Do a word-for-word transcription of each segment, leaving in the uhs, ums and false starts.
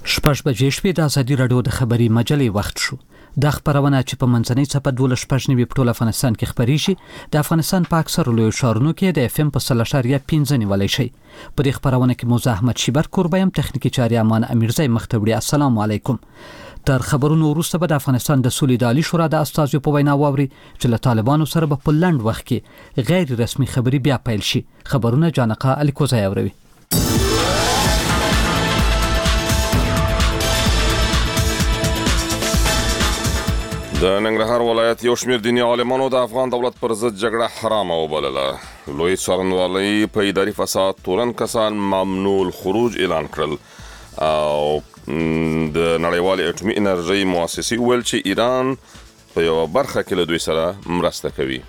شپږ بجې شپې د ازادي راډیو د خبري مجلې وخت شو. دا خبرونه چې په منځنۍ څپه دولس شپږ نوي په ټول افغانستان کې خپرېږي د افغانستان په اکثرو لویو ښارونو کې د اف ام په سل اشاریه پنځه نیولی شي. په دې خبرونه کې موزه احمد شیبر کوربه یم، تخنیکي چارې امان امیرزی مخ ته وړي. السلام علیکم. تر خبرونو وروسته به د افغانستان د سولې د عالي شورا د استازو په وینا واوري چې له طالبانو سره به په لنډ وخت کې غیر رسمي خبري بیا پیل شي. خبرونه جانقه الیکوزی اوروي. د ننګرهار ولایت یو شمېر دیني عالمانو د افغان دولت پر ضد جګړه حرامه وبلله. لوی څارنوالۍ په اداري فساد تورن کسان ممنوع الخروج اعلان کړل او د نړیوالې اټومي انرژۍ مؤسسې وویل چې ایران په یوه برخه کې له دوی سره مرسته کوي.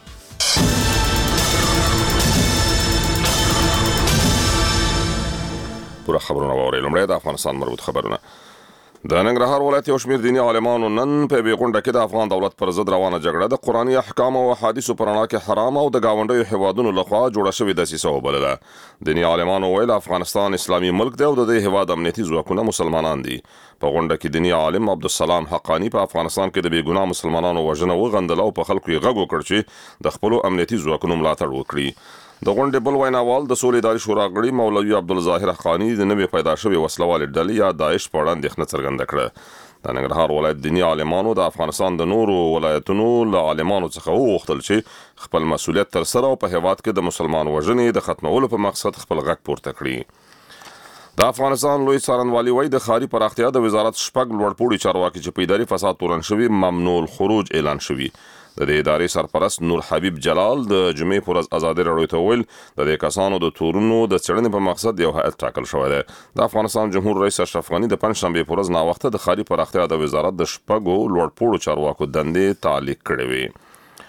پوره خبرونه واورئ. لومړی د افغانستان مربوط خبرونه. د ننګرهار ولایت یو شمېر دیني عالمانو نن په یوې غونډه کې د افغان دولت پر ضد روانه جګړه د قرآني احکامو او احادیثو په رڼا کې حرام او د ګاونډیو هیوادونو لخوا جوړه شوې دسیسه وبلله. دیني عالمانو ویل افغانستان اسلامي ملک دی او د دې هیواد امنیتي ځواکونه مسلمانان دي. په غونډه کې دیني عالم عبدالسلام حقانی په افغانستان کې د بې ګناه مسلمانانو وژنه وغندله او په خلکو یې غږ وکړ چې د خپلو امنیتي ځواکونو ملاتړ وکړي. د غونډې بل ویناوال د سولې اداري شورا غړي مولوي عبدالظاهر حقانی د نوې پیدا شوې وسلوالې ډلې یا داعش په اړه اندېښنه څرګنده کړه. د ننګرهار ولایت دیني عالمانو د افغانستان د نورو ولایتونو له عالمانو څخه وغوښتل چې خپل مسؤلیت ترسره او په هیواد کې د مسلمان وژنې د ختمولو په مقصد خپل غږ پورته کړي. د افغانستان لوی څارنوالي وایي د ښاري پراختیا د وزارت شپږ لوړپوړي چارواکي چې په اداري فساد تورن شوي ممنوع الخروج اعلان شوي. د دې ادارې سرپرست نور حبیب جلال د جمعې پر ورځ ازادي راډیو ته وویل د دې کسانو د تورونو د څېړنې په مقصد یو هیئت ټاکل شوی دی. د افغانستان جمهور رئیس اشرف غني د پنجشنبې پر ورځ ناوخته د ښاري پراختیا د وزارت د شپږو لوړپوړو چارواکو دندې تعلیق کړې وې.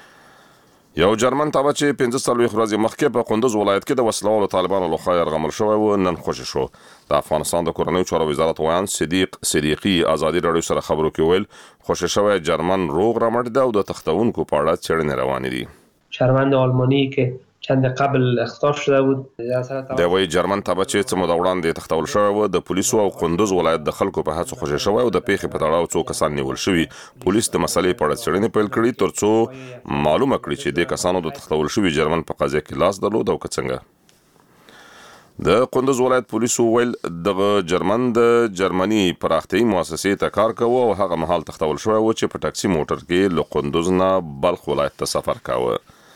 یو جرمن تابع چې پنځه څلوېښت ورځې مخکې په قندوز ولایت کې د وسلوالو طالبانو لخوا یرغمل شوی و نن خوشي شو. د افغانستان د کورنیو چارو وزارت ویان صدیق صدیقي ازادي راډیو سره خبرو کې ویل خوشي شوی جرمن روغ رمټ ده او د تختونکو په اړه څېړنې روانې دي. شهروند آلمانی که چند قبل اخطار شده بود د وی جرمن تابع چې څه موده وړاندې تختول شوی و د پولیسو او قندوز ولایت د خلکو په هڅو خوشي شوی او د پیښې په تړاو څو کسان نیول شوي. پولیس د مسلې په اړه څېړنې پیل کړي ترڅو معلومه کړي چې د کسانو د تختول شوي جرمن په قضیه کې لاس درلود او که څنګه. د قندوز ولایت پولیسو ویل دغه جرمن د جرمني پراختیایي مؤسسې ته کار کوه او هغه مهال تختول شوی و چې په ټاکسي موټر کې له قندوز نه بلخ ولایت ته سفر کاوه.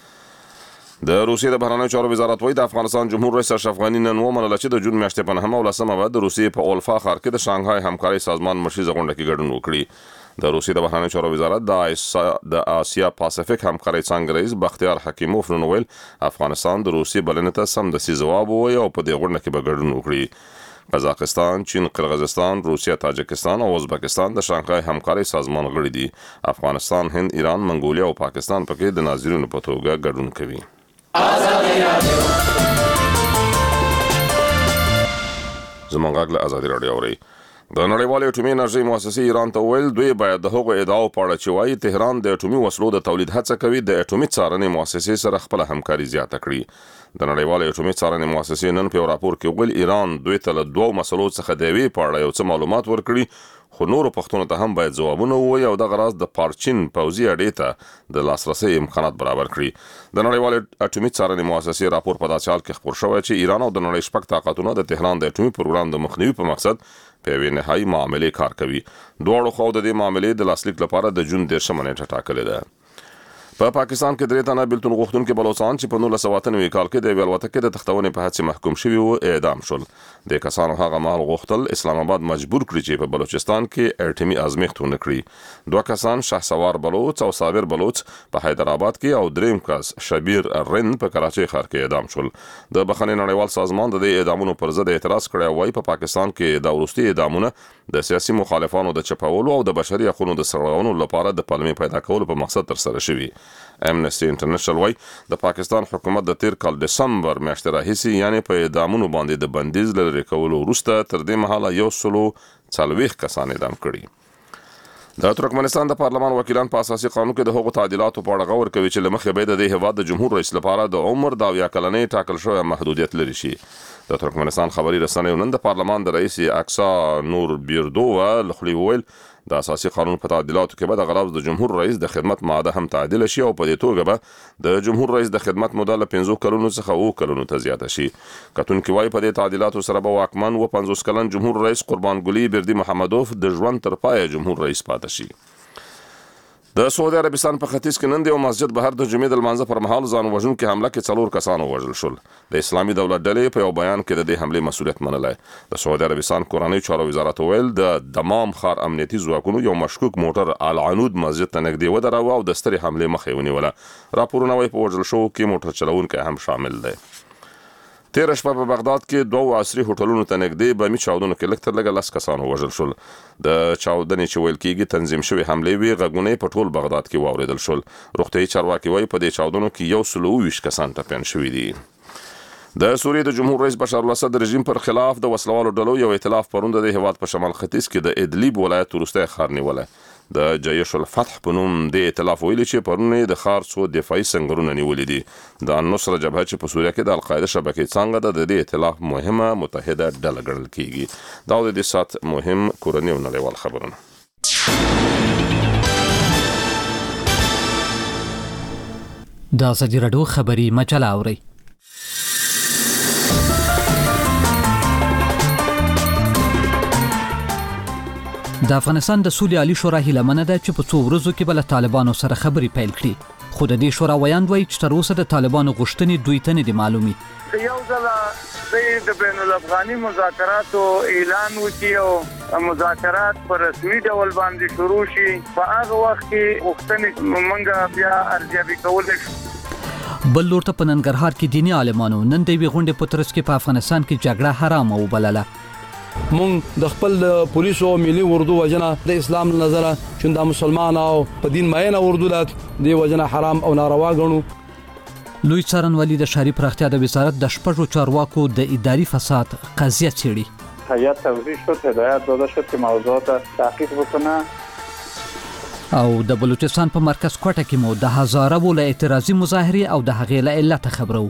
د روسیې د بهرنیو چارو وزارت وایي د افغانستان جمهور رئیس اشرف غني نن ومنله چې د جون میاشتې په نهمه او لسمه به د روسیې په اولفا ښار کې د شانګهای همکارۍ سازمان مشریزه غونډه کې ګډون وکړي. د روسیې د بهرنیو چارو وزارت د آسیا پاسفیک همکارۍ څانګې رئیس بختیار حکیموف نن ویل افغانستان د روسیې بلنې ته سمدستي ځواب ووایي او په دې غونډه کې به ګډون وکړي. قزاقستان، چین، قرغیزستان، روسیه، تاجکستان او ازبکستان د شانګهای همکارۍ سازمان غړي دي. افغانستان، هند، ایران، منګولیا او پاکستان پکې د ناظرینو په توګه ګډون کوي. زموږ غږ له ازادي راډیو اورئ. د نړیوالې اټومي انرژۍ مؤسسې ایران ته وویل دوی باید د هغو ادعاو په اړه چې وایي تهران د اټومي وسلو د تولید هڅه کوي د اټومي څارنې مؤسسې سره خپله همکاري زیاته کړي. د نړیوالې اټومي څارنې مؤسسې نن په یو راپور کې وویل ایران دوی ته له دوو مسلو څخه د یوې په اړه یو څه معلومات ورکړي خو نورو پښتنو ته هم باید ځوابونه ووایي او دغه راز د پارچین پوځي اډې ته د لاسرسي امکانات برابر کړي. د نړیوالې اټومي څارنې مؤسسې راپور په داسې حال کې خپور شوی چې ایران او د نړۍ شپږ طاقتونه د تهران د اټومي پروګرام د مخنیوي په مقصد په یوې نهایي معاملې کار کوي. دواړو خواو د دې معاملې د لاسلیک لپاره د جون دېرشمه نیټه ټاکلې ده. په پاکستان کې درې تنه بیلتون غوښتونکي بلوڅان چې په نولس سوه اته نوي کال کې د یوې الوتکې د تختونې په هڅې محکوم شوي وو اعدام شول. د کسانو هغه مهال غوښتل اسلام آباد مجبور کړي چې په بلوچستان کې اټومي ازمیښت ونه کړي. دوه کسان شهسوار بلوچ او صابر بلوچ په حیدرآباد کې او دریم کس شبیر رن په کراچۍ ښار کې اعدام شول. د بخښنې نړیوال سازمان د دې اعدامونو پر ضد اعتراض کړی او وایي په پاکستان کې دا وروستي اعدامونه د سیاسي مخالفانو د چپولو او د بشري حقونو د سرغړونو لپاره د پلمې پیدا کولو په مقصد ترسره شوي. امنسټي انټرنیشنل وایي د پاکستان حکومت د تیر کال دسمبر میاشتې راهیسې یعنی په اعدامونو باندې د بندیز له لرې کولو وروسته تر دې مهاله یو سلو څلوېښت کسان اعدام کړي. د ترکمنستان د پارلمان وکیلان په اساسي قانون کې د هغو تعدیلاتو په اړه غور کوي چې له مخې به د دې هیواد د جمهور رئیس لپاره د عمر د اویا کلنۍ ټاکل شوی محدودیت لري شي. د ترکمنستان خبري رسنیو نن د پارلمان د رئیس اکسا نور بیردووا لخوا ویل د اساسي قانون په تعدیلاتو کې به د غرب د جمهور رئیس د خدمت ماده هم تعدیل شي او په دې توګه به د جمهور رئیس د خدمت موده له پنځو کلونو څخه اووه کلونو ته زیاته شي. کتونکي وايي په دې تعدیلاتو سره به واکمن و پنځوس کلن جمهور رئیس قربان ګلی بردي محمدوف د ژوند تر پایه جمهور رئیس پاتې شي. د سعودي عربستان په ختیځ کې نن د یو مسجد بهر د جمعې د لمانځه پر مهال ځان وژونکي حمله کې څلور کسان ووژل شول. د اسلامي دولت ډلې په یو بیان کې د دې حملې مسؤلیت منلی. د سعودي عربستان کورنۍ چارو وزارت ویل د دمام ښار امنیتي ځواکونو یو مشکوک موټر العنود مسجد ته نږدې ودراوه او د سترې حملې مخه یې ونیوله. راپورونه وايي په وژل شوو کې موټر چلوونکی هم شامل دی. تیر شپه په بغداد کې دوه عصري هوټلونو ته نږدې بمي چاودنو کې لږ تر لږه لس کسان وژل شول. د چاودنې چې ویل کېږي تنظیم شوې حملې وي غږونه په ټول بغداد کې واوریدل شول. روغتیايي چارواکي وايي په دې چاودنو کې یو سل او اووه کسان ټپیان شوي دي. د سوریې د جمهور رئیس بشار الاسد رژیم پر خلاف د وسلوالو ډلو یو ائتلاف پروند د هیواد په شمال ختیځ کې د ادلیب ولایت وروستی ښار نیولی. د جیش الفتح په نوم د ائتلاف ویلي چې پرون د ښار څو دفاعي سنګرونه نیولي دي. د النصره جبهه چې په سوریه کې د القاعده شبکې څانګه ده د دې ائتلاف مهمه متحده ډله ګڼل کیږي. دا د دې سات مهم کورني او نړیوال خبرونه. د ازادي راډیو خبري مجله اورئ. د افغانستان د سولې عالی شورا هیله منه ده چې په څو ورځو کې به له طالبانو سره خبرې پیل کړي. خو د دې شورا ویاند وایي چې تر اوسه د طالبانو غوښتنې دوی ته نه دي معلومي. یو ځل د بین الافغاني مذاکراتو اعلان وکړي او مذاکرات په رسمي ډول باندې شروع شي په هغه وخت کې غوښتنې موږ بیا ارزیابي کولی شو. بل لور ته په ننګرهار کې دیني عالمانو نن د یوې غونډې په ترڅ کې په افغانستان کې جګړه حرامه وبلله. مونږ د خپل پولیسو ملي اردو وجنه د اسلام نظره چې د مسلمان او په دین ماینه اردو لات دی وجنه حرام او ناروا ګڼو. لوی څارنوالي د ښاري پراختیا د وزارت د شپږو چارواکو د اداري فساد قضیه څېړي. هیئت توضیح شد هدایت داده شد که موضوعات تحقیق بکنه. او د بلوچستان په مرکز کوټه کې مو د هزاره له اعتراضي مظاهرې او د هغې له علت خبرو.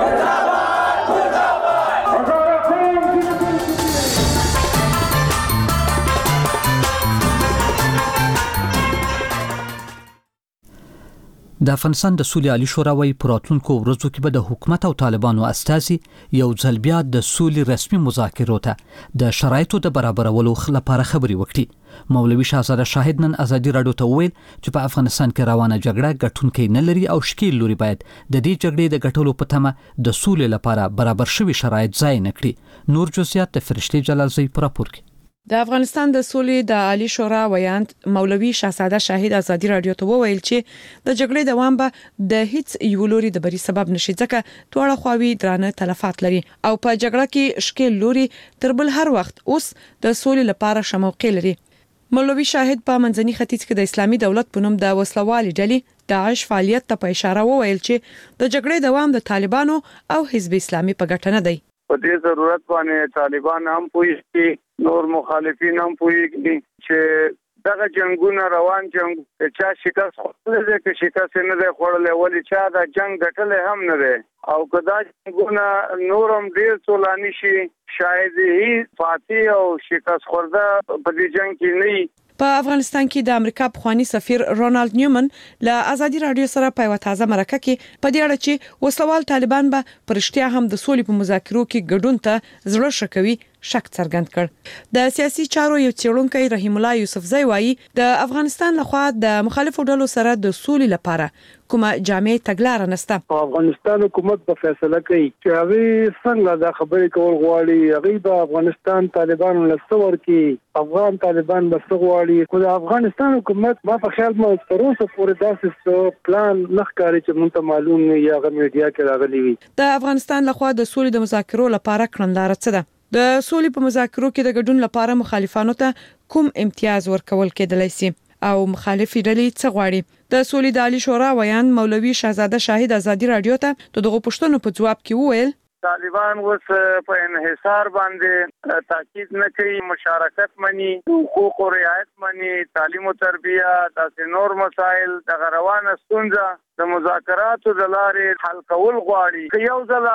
د افغانستان د سولې عالی شورا وايي په راتلونکو ورځو کې به د حکومت او طالبانو استازي یو ځل بیا د سولې رسمي مذاکرو ته د شرایطو د برابرولو لپاره خبرې وکړي. مولوي شاهزاده شاهد نن ازادي راډیو ته وویل چې په افغانستان کې روانه جګړه ګټونکی نه لري او شکیل لوري باید د دې جګړې د ګټلو په تمه د سولې لپاره برابر شوي شرایط ځای نه کړي. نور جزئیات د فرشتي جلالزی پر راپور کې. د افغانستان د سولې د عالی شورا ویاند مولوي شاهزاده شاهد ازادي راډیو ته وویل چې د جګړې دوام به د هیڅ یو لوري د بری سبب نشي ځکه ټول خواوی درانه تلفات لري او په جګړه کې شکیل لوري تر بل هر وخت اوس د سولې لپاره شموقع لري. مولوي شاهد په منځني ختیځ کې د اسلامي دولت په نوم د وسلوالي ډلې داعش فعالیت ته په اشاره وویل چې د جګړې دوام د طالبانو او حزب اسلامي په ګټه نه دی. په دې ضرورت باندې طالبان هم پوهیږي نور مخالفین هم پوهیږي چې دغه جنگونه روان جنگ چا شکست خوړلې چې شکست نه دی خوړلې ولی چا دا جنگ ګټلې هم نه دی او کدا جنگونه نورم ډیر څولانی شي شاید هی فاتح او شکست خورده په دې جنگ کې نه. په افغانستان کې د امریکا پخوانی سفیر رونالد نیومن له ازادي راډیو سره په یو تازه مرکه کې په دې اړه چې وسلوال طالبان به پرشتیا هم د سولې په مذاکرو کې ګډون ته زړه شکوي شک څرګند کړ. د سیاسي چارو یو څېړونکی رحیم الله یوسفزی وایي د افغانستان لخوا د مخالفو ډلو سره د سولې لپاره کومه جامع تګلارې نشته. افغانستان حکومت په فیصله کوي چې هغه څنګه د خبرې کول غواړي هغه د افغانستان طالبانو لسور کې افغان طالبان بسغواړي خو د افغانستان حکومت ما په خیال مو تروسه پورې داسې پلان نخکاري چې مونږ ته معلوم نه یا میډیا کې راغلي وي. د افغانستان لخوا د سولې د مذاکرو لپاره کړنداره څه ده؟ د سولې په مذاکرو کې د ګډون لپاره مخالفانو ته کوم امتیاز ورکول کېدلای شي او مخالفي ډلې څه غواړي؟ د سولې د عالی شورا ویاند مولوي شاهزاده شاهد ازادي راډیو ته دغه پوښتنو په جواب کې وویل طالبان اوس په انحصار باندې تاکید نه کوي مشارکت مني حقوق او رعایت مني تعلیم او تربیه د نور مسائل د روانه ستونزه د مذاکراتو د لارې حل کول غواړي. یو ځل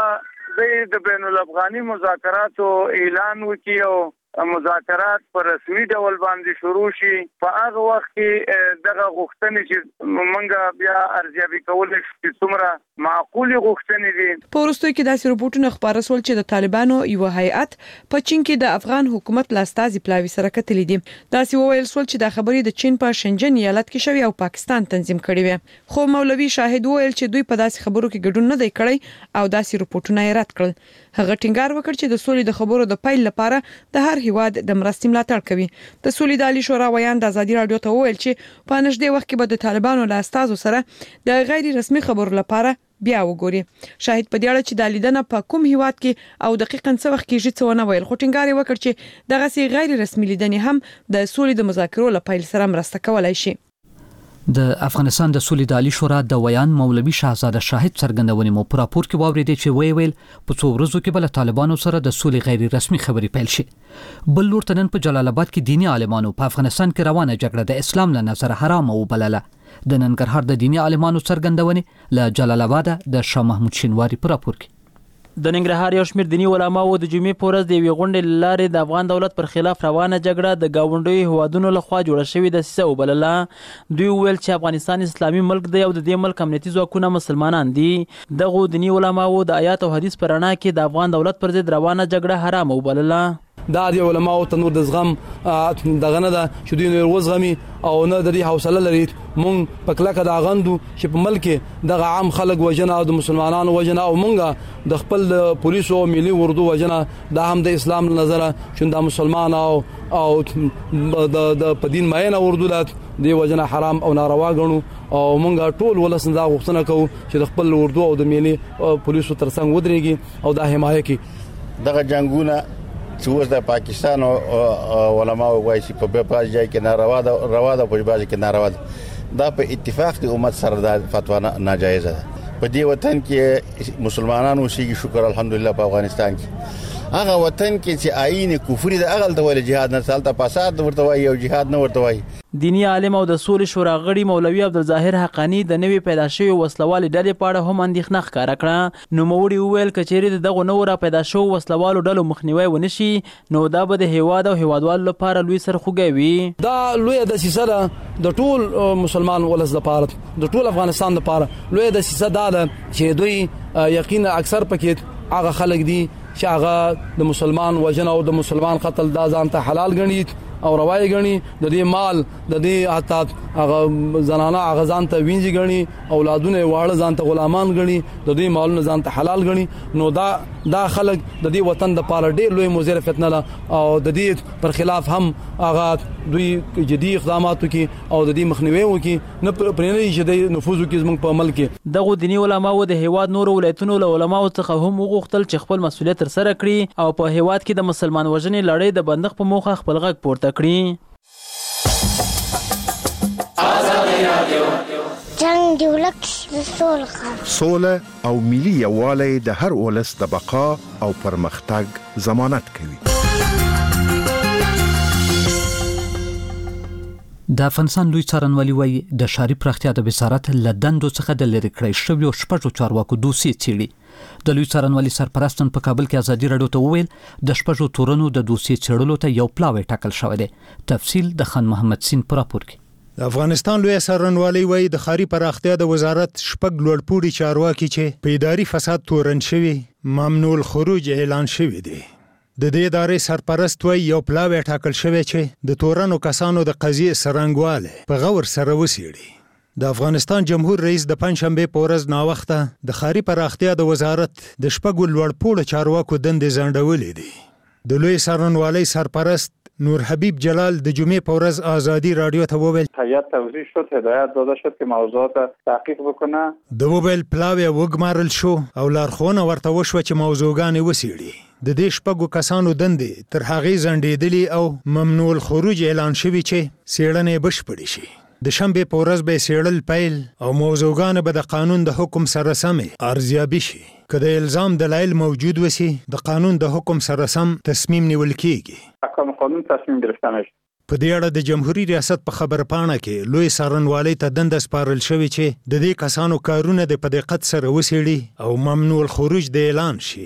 د بین الافغاني مذاکراتو اعلان وکړي او مذاکرات په رسمي ډول باندې شروع شي. په هغه وخت کې دغه غوښتنې چې موږ بیا ارزیابي کولای شو څومره معقولې غوښتنې دي. په وروستیو کې داسې رپورټونه خپاره شول چې د طالبانو یو هیئت په چین کې د افغان حکومت له استازي پلاوي سره کتلې دي. داسې وویل شول چې د خبرې د چین په شنجن ایالت کې شوی او پاکستان تنظیم کړی وي. خو مولوي شاهد وویل چې دوی په داسې خبرو کې ګډون نه دی کړی او داسې رپورټونه یې رد کړل. هغه ټینګار وکړ چې د سولې د خبرو د پیل لپاره د هر هیواد د مرستې ملاتړ کوي. د سولې د عالی شورا ویان د ازادي رادیو ته وویل چې په نږدې وخت کې به د طالبانو له استازو سره د غیر رسمي خبرو لپاره بیا وګوري. شاهد په دې اړه چې د لیدنه په کوم هیواد کې او دقیقاً څه وخت کې څه ونه ویل، خو ټینګار وکړ چې دغه سي غیر رسمي لیدنې هم د سولې د مذاکرو لپاره سره مرسته کولای شي. د افغانستان د سولې د عالی شورا د ویان مولوي شاهزاده شاهد څرګندونې مو پر راپور کې واوریدل چې وی ویل په څو ورځو کې بل طالبانو سره د سولې غیر رسمي خبرې پیل شي. بل لور تنن په جلال آباد کې دینی عالمانو په افغانستان کې روانه جګړه د اسلام له نظر حرام وبلله. د ننګرهار د دینی عالمانو څرګندونې له جلال آباد د شاه محمود شینواری پر راپور کې. د ننګرهار یو شمېر دیني علماو د جمعې په ورځ د یوې غونډې له لارې د افغان دولت پر خلاف روانه جګړه د ګاونډیو هیوادونو لخوا جوړه شوې دسیسه وبلله. دوی وویل چې افغانستان اسلامي ملک دی او د دې ملک امنیتي ځواکونه مسلمانان دي. دغو دیني علماو د آیات او حدیث پر رڼا کې د افغان دولت پر ضد روانه جګړه حرام وبلله. دا د علماو ته نور د زغم دغه نه ده چې دوی نور وزغمي او نه د دې حوصله لري. مونږ په کلکه دا غندو چې په ملک دغه عام خلک وجنه او د مسلمانانو وجنه او مونږه د خپل پولیسو او ملي اردو وجنه دا هم د اسلام نظر چې د مسلمان او او د په دین ماینه اردو لات دی وجنه حرام او ناروا غنو او مونږه ټول ولسنده غوښتنه کوو چې د خپل اردو او د ملي پولیسو ترڅنګ ودرېږي او دا حمایه کوي. دغه جنگونه چې اوس د پاکستان او علماء وایي چې په بعض ځای کې ناروا ده روا ده په بعض کې ناروا ده. دا په اتفاق د امت سره د فتوا ناجایز ده. په دې وطن کې مسلمانانو اوسېږي شکر الحمدلله. په افغانستان کې هغه وطن کې چې آئین کفر د اغل ته ول جهاد نه سالته فساد ورته وایي او جهاد نه ورته وایي. دینی عالم او د سولې شورا غړي مولوي عبدالظاهر حقانی د نوې پیدا شوی وسلوالې ډلې په اړه هم اندېښنه ښکاره کړه. نوموړي وویل کچېرې دغه نو را پیدا شو وسلوالو ډلو مخنیوي ونشي نو دا به د هیواد او هیوادوالو لپاره لوی سرخوږی وي. دا لوی د سیسه د ټول مسلمان ولس لپاره د ټول افغانستان لپاره لوی د سیسه ده چې دوی یقینا اکثر پکې هغه خلک دي چې هغه د مسلمان وجنه او د مسلمان قتل دا ځان ته حلال ګڼي او روایي غني. د دې مال د دې حتی هغه زنانه هغه ځان ته وینځي غني اولادونه واړه ځان ته غلامان غني د دې مالونه ځان ته حلال غني. نو دا دا خلک د دې وطن د پاره ډېر لوی مضر فتنه ده او د دې پر خلاف هم هغه دوی جدي اقدامات وکي او د دې مخنیوي وکي نه پرېنې چې د نفوذ وکي زموږ په عمل کې. دغه دینی علماو د هیواد نور ولایتونو له علماو څخه هم وغوښتل چې خپل مسولیت تر سره کړي او په هیواد کې د مسلمان وژنې لړۍ د بندښت په موخه خپل غږ پورته کړی. جنگ دی ولک سوله سوله او ملي یووالی د هر ولس د بقا او پرمختګ ضمانت کوي. د افغانستان لوی څارنوالي وایي د ښاري پراختیا د وزارت له دندو څخه د لرې کړی شویو شپږو چارواکو دوسیې څېړي. د لوی څارنوالي سرپرستن په کابل کې ازادي راډیو ته وویل د شپږو تورنو د دوسیې څېړلو ته یو پلاوی ټاکل شوی دی. تفصیل د خان محمد سین په راپور کې. د افغانستان لوی څارنوالي وایي د ښاري پراختیا د وزارت شپږ لوړپوړي چارواکي چې په اداري فساد تورن شوي ممنوع الخروج اعلان شوی دی. د دې ادارې سرپرست وایي یو پلاوی ټاکل شوی چې د تورنو کسانو د قضیې سرنګواله په غور سره وڅېړي. د افغانستان جمهور رئیس د پنځشنبه په ورځ ناوخته د ښاري پراختیا د وزارت د شپږو لوړپوړو چارواکو دندې ځنډولې دي. د لوی څارنوالۍ سرپرست نور حبیب جلال د جمعې په ورځ ازادي رادیو ته وویل هیئت توضیح شد هدایت داده شد که موضوعات تحقیق بکنه. د وویل پلاوی وګمارل شو او لارښوونه ورته وشوه چې موضوعګانې وڅېړي. د دې شپږو کسانو دندې تر هغې ځنډېدلې او ممنوع الخروج اعلان شوي چې څېړنې بشپړې شي. د شنبې په ورځ به څېړل پیل او موضوعګانې به د قانون د حکم سره سمې ارزیابي شي. که د الزام دلایل موجود وسی د قانون د حکم سره سم تصمیم نیول کېږي. احکام قانون تصمیم گرفته میشه. په دې اړه د جمهوریت ریاست په خبرپاڼه کې لوی څارنوالۍ ته دنده سپارل شوې چې د دې کسانو کارونه د په دقت سره وڅېړي او ممنوع الخروج د اعلان شي.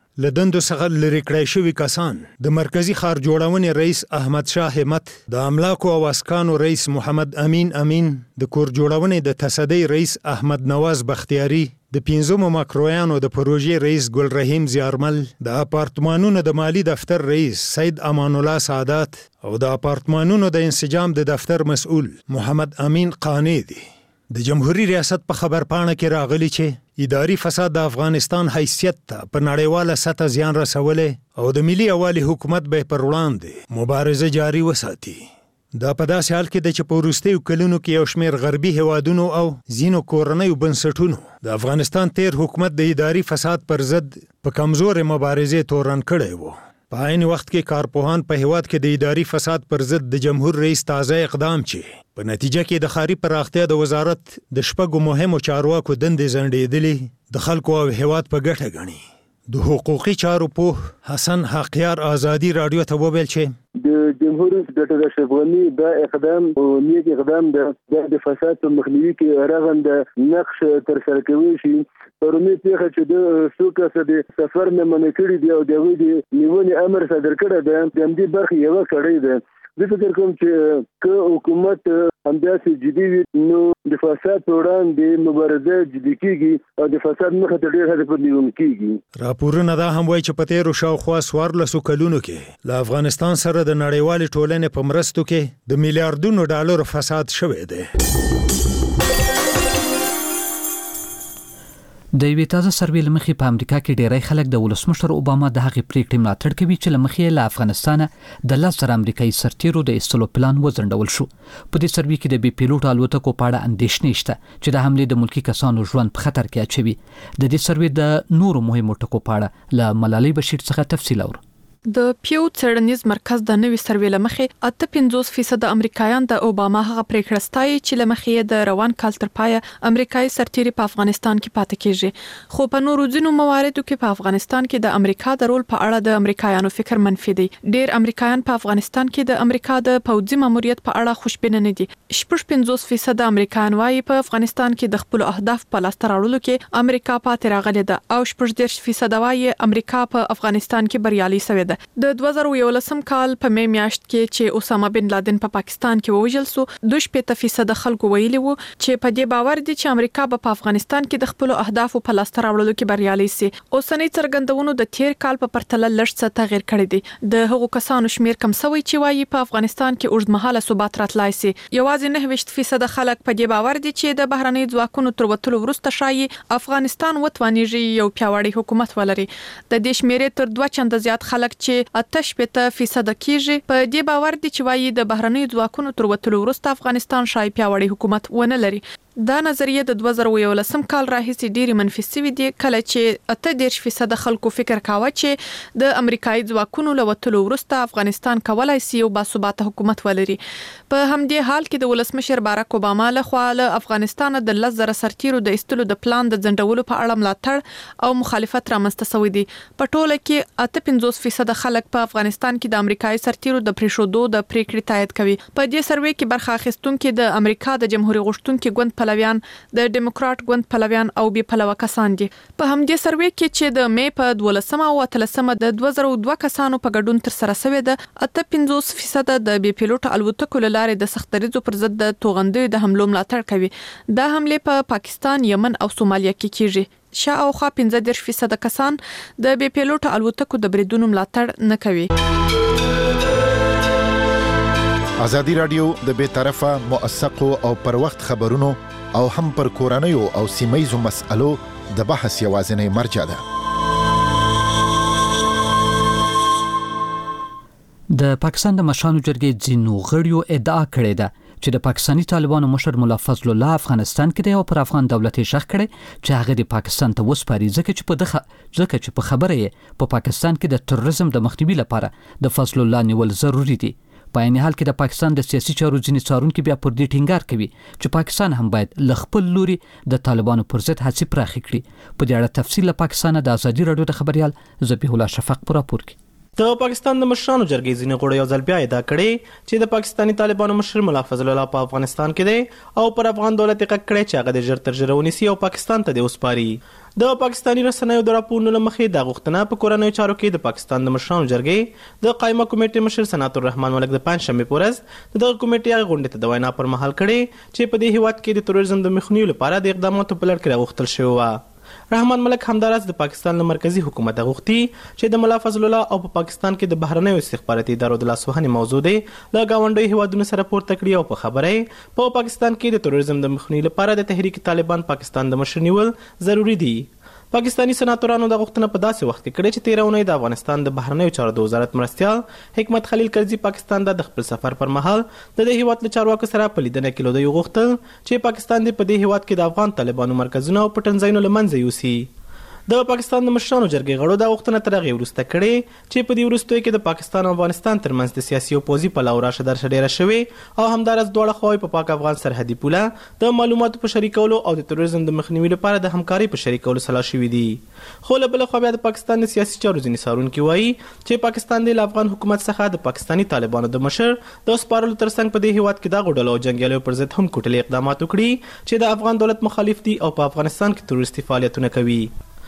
لدندو څخه لری کړی شوی کسان د مرکزی ښار جوړونې رئیس احمد شاه همت، د املاکو او اسکانو رئیس محمد امین امین، د کور جوړونې د تصدی رئیس احمد نواز بختیاری، د پنځمو ماکرویانو د پروژې رئیس ګل رحیم زیارمل، د اپارتمانونو د مالی دفتر رئیس سید امان الله سعادت او د اپارتمانونو د انسجام د دفتر مسؤل محمد امین قانی دي. د جمهوریت ریاست په خبر پاڼه کې راغلی چې اداري فساد د افغانستان حیثیت ته په نړیواله سطح زیان رسولې او د ملي یووالي حکومت به پر وړاندې مبارزه جاري وساتي. دا په داسې حال کې د چې په وروستیو کلونو کې یو شمېر غربي هیوادونو او ځینو کورنیو بنسټونو د افغانستان تیر حکومت د اداري فساد پر ضد په کمزورې مبارزې تورن کړی و. په عین وخت کې کارپوهان په هیواد کې د اداري فساد پر ضد د جمهور رئیس تازه اقدام چې په نتیجه کې د ښاري پراختیا د وزارت د شپږو مهمو چارواکو دندې ځنډېدلې د خلکو او هیواد په ګټه ګڼي. د حقوقي چارو په حسن حقیار آزادی رادیو ته وویل چې د جمهور رئیس ډاکټر اشرف غني دا اقدام او نیک اقدام د فساد په مخنیوي کې رغنده نقش تر سره کوي شي. پرونی پیښه چې د څو کسه د سفر نه منع کړي دي او د هغوی د نیونې امر صادر کړی دی، د همدې برخې یوه کړۍ ده. زه فکر کوم چې که حکومت همداسې جدي وي نو د فساد په وړاندې مبارزه جدي کېږي او د فساد مخه ته ډېر هدف نیول کېږي. راپورونه دا هم وایي چې په تېرو شاوخوا څوارلسو کلونو کې له افغانستان سره د نړیوالې ټولنې په مرستو کې د میلیارډونو ډالرو فساد شوی دی. د یوې تازه سروې له مخې په امریکا کې ډیری خلک د ولسمشر اوباما د هغې پریکړې ملاتړ کوي چې له مخې له افغانستانه د لس زره امریکایي سرتیرو د ایستلو پلان وځنډول شو. په دې سروې کې د بې پیلوټ الوتکو په اړه اندېښنې شته چې د حملې د ملکي کسانو ژوند په خطر کې اچوي. د دې سروې د نورو مهمو ټکو په اړه له ملالۍ بشیر څخه تفصیل اورو. د پیو څېړنیز مرکز د نوې سروې له مخې اته پنځوس فیصد امریکایان د اوباما هغه پریکړه ستایي چې له مخې د روان کال تر پایه امریکایي سرتیري په افغانستان کې پاتې کیږي. خو په نورو ځینو مواردو کې په افغانستان کې د امریکا د رول په اړه د امریکایانو فکر منفي دی. ډېر امریکایان په افغانستان کې د امریکا د پوځي ماموریت په اړه خوشبینه نه دي. شپږ پنځوس فیصد امریکایان وايي په افغانستان کې د خپل اهداف په لاسته راوړلو کې امریکا پاتې راغلې ده او شپږ دېرش فیصد وايي امریکا په افغانستان کې بریالي شوې ده. د دوه زره یولسم کال په می میاشت کې چې اسامه بن لادن په پا پاکستان کې ووژل سو، دوه شپږ فیصد خلکو ویلي وو چې په دې باور دي چې امریکا به په افغانستان کې د خپل اهدافو په لاسته راوړلو کې بریالي شي. اوسنۍ څرګندونو د تیر کال په پرتله لږ څه تغیر کړی دی. د هغو کسانو شمیر کم شوی چې وايي په افغانستان کې اوږدمهاله ثبات راتلای شي. یوازې نه فیصد خلک په دې باور دي چې د بهرنۍ ځواکونو تر وتلو وروسته شایي افغانستان وتوانیږي یو پیاوړی حکومت ولري. د دې شمیرې تر دوه چنده زیات خلک چې اته شپږ فیصد کېږي په دې باور دي چې وايي د بهرنۍ ځواکونو تر وتلو وروسته افغانستان شای پیاوړی حکومت ونه لري. دا نظریه د دوه زره یولسم کال راهیسې ډېری منفي شوې دي، کله چې اته دېرش فیصد خلکو فکر کاوه چې د امریکایي ځواکونو له وتلو وروسته افغانستان کولای شي یو باثباته حکومت ولري. په همدې حال کې د ولسمشر باراک اوباما لخوا له افغانستان د لس زره سرتیرو د ایستلو د پلان د ځنډولو په اړه ملاتړ او مخالفت رامنځته شوی دی. په ټوله کې اته پنځوس فیصد خلک په افغانستان کې د امریکایي سرتیرو د پریښودو د پریکړې تایید کوي. په دې سروې کې برخه اخیستونکو د امریکا د جمهوریت غوښتونکو ګوند پلویان، د ډیموکرات ګوند پلویان او بي پلوه کسان دي. په همدې سروې کې چې د می په دولسمه او اتلسمه د دوه زره دوه کسانو په ګډون تر سره شوې ده، اته پنځوس فیصد د بي پیلوټ الوتکو له لارې د سختریزو پر ضد د توغندیو د حملو ملاتړ کوي. دا حمله په پا پاکستان، یمن او سومالیا کې کیږي. شاوخوا پنځه دېرش فیصد کسان د بي پیلوټ الوتکو د بریدونو ملاتړ نه کوي. ازادي رادیو د بې طرفه، موثقو او پر وخت خبرونو او هم پر کورنیو او سیمایزو مسألو د بحث یوازینی مرجع ده. د پاکستان د مشرانو جرګې ځینو غړیو ادعا کړې ده چې د پاکستاني طالبانو مشر مولا فضل الله افغانستان کې د یو پر افغان دولت شخ کړي چې هغه د پاکستان ته وسپاري، ځکه چې په دغه ځکه چې په خبره یې په پاکستان کې د تروریزم د مخنیوي لپاره د فضل الله نیول ضروری دي. په عین حال کې د پاکستان د سیاسي چارو ځینې څارونکي بیا پر دې ټینګار کوي چې پاکستان هم باید له خپل لوري د طالبانو پر ضد هڅې پراخې کړي. په دې اړه تفصیل له پاکستان د ازادي رادیو د خبريال ذبیح الله شفق پر راپور کې. د پاکستان د مشرانو جرګې ځینې غړو یو ځل بیا ادعا کړې چې د پاکستاني طالبانو مشر ملا فضل الله په افغانستان کې دی او پر افغان دولت یې غږ کړی چې هغه د ژر تر ژره ونیسي او پاکستان ته دې وسپاري. د پاکستاني رسنیو د راپورونو له مخې دا غوښتنه په کورنیو چارو کې د پاکستان د مشرانو جرګې د قایمه کمیټې مشر سناتور رحمان ملک د پنجشنبې په ورځ د دغه کمیټې هغې غونډې ته د وینا پر مهال کړې چې په دې هیواد کې د تروریزم د مخنیوي لپاره د اقداماتو په لړ کې راغوښتل شوې وه. رحمان ملک همداراز د پاکستان له مرکزی حکومت غوښتي چې د ملا فضل الله او په پاکستان کې د بهرنیو استخباراتي ادارو د لاسوهنې موضوع دی له ګاونډیو هیوادونو سره پورته کړي او په خبره په پاکستان کې د تروریزم د مخنیوي لپاره د تحریک طالبان پاکستان د مشر نیول ضروری دي. پاکستاني سناتورانو د غوښتنه په داسې وخت کې کړې چې تیره اونۍ د افغانستان د بهرنیو چارو د وزارت مرستیال حکمت خلیل کرزي پاکستان د خپل سفر پر مهال د دې هیواد له چارواکو سره په لیدنه کې لودی غوښتل چې پاکستان دې په دې هیواد کې د افغان طالبانو مرکزونه او پټنځایونه له منځه یوسي. د پاکستان د مشرانو جرګې غړو دا غوښتنه تر هغې وروسته کړې چې په دې وروستیو کې د پاکستان او افغانستان ترمنځ د سیاسي او پوځي پلوه راشه درشه ډېره شوې او همداراز دواړه خواوې په پاک افغان سرحدي پوله د معلوماتو په شریکولو او د تروریزم د مخنیوي لپاره د همکارۍ په شریکولو سلا شوي دي. خو له بله خوا بیا د پاکستان د سیاسي چارو ځینې څارونکي وایي چې پاکستان دې له افغان حکومت څخه د پاکستاني طالبانو د مشر د سپارلو ترڅنګ په دې هیواد کې دغو ډلو او جنګیالیو پر ضد هم کوټلي اقدامات وکړي چې د افغان دولت مخالف دي او په افغانستان کې تروریستي فعالیتونه کوي.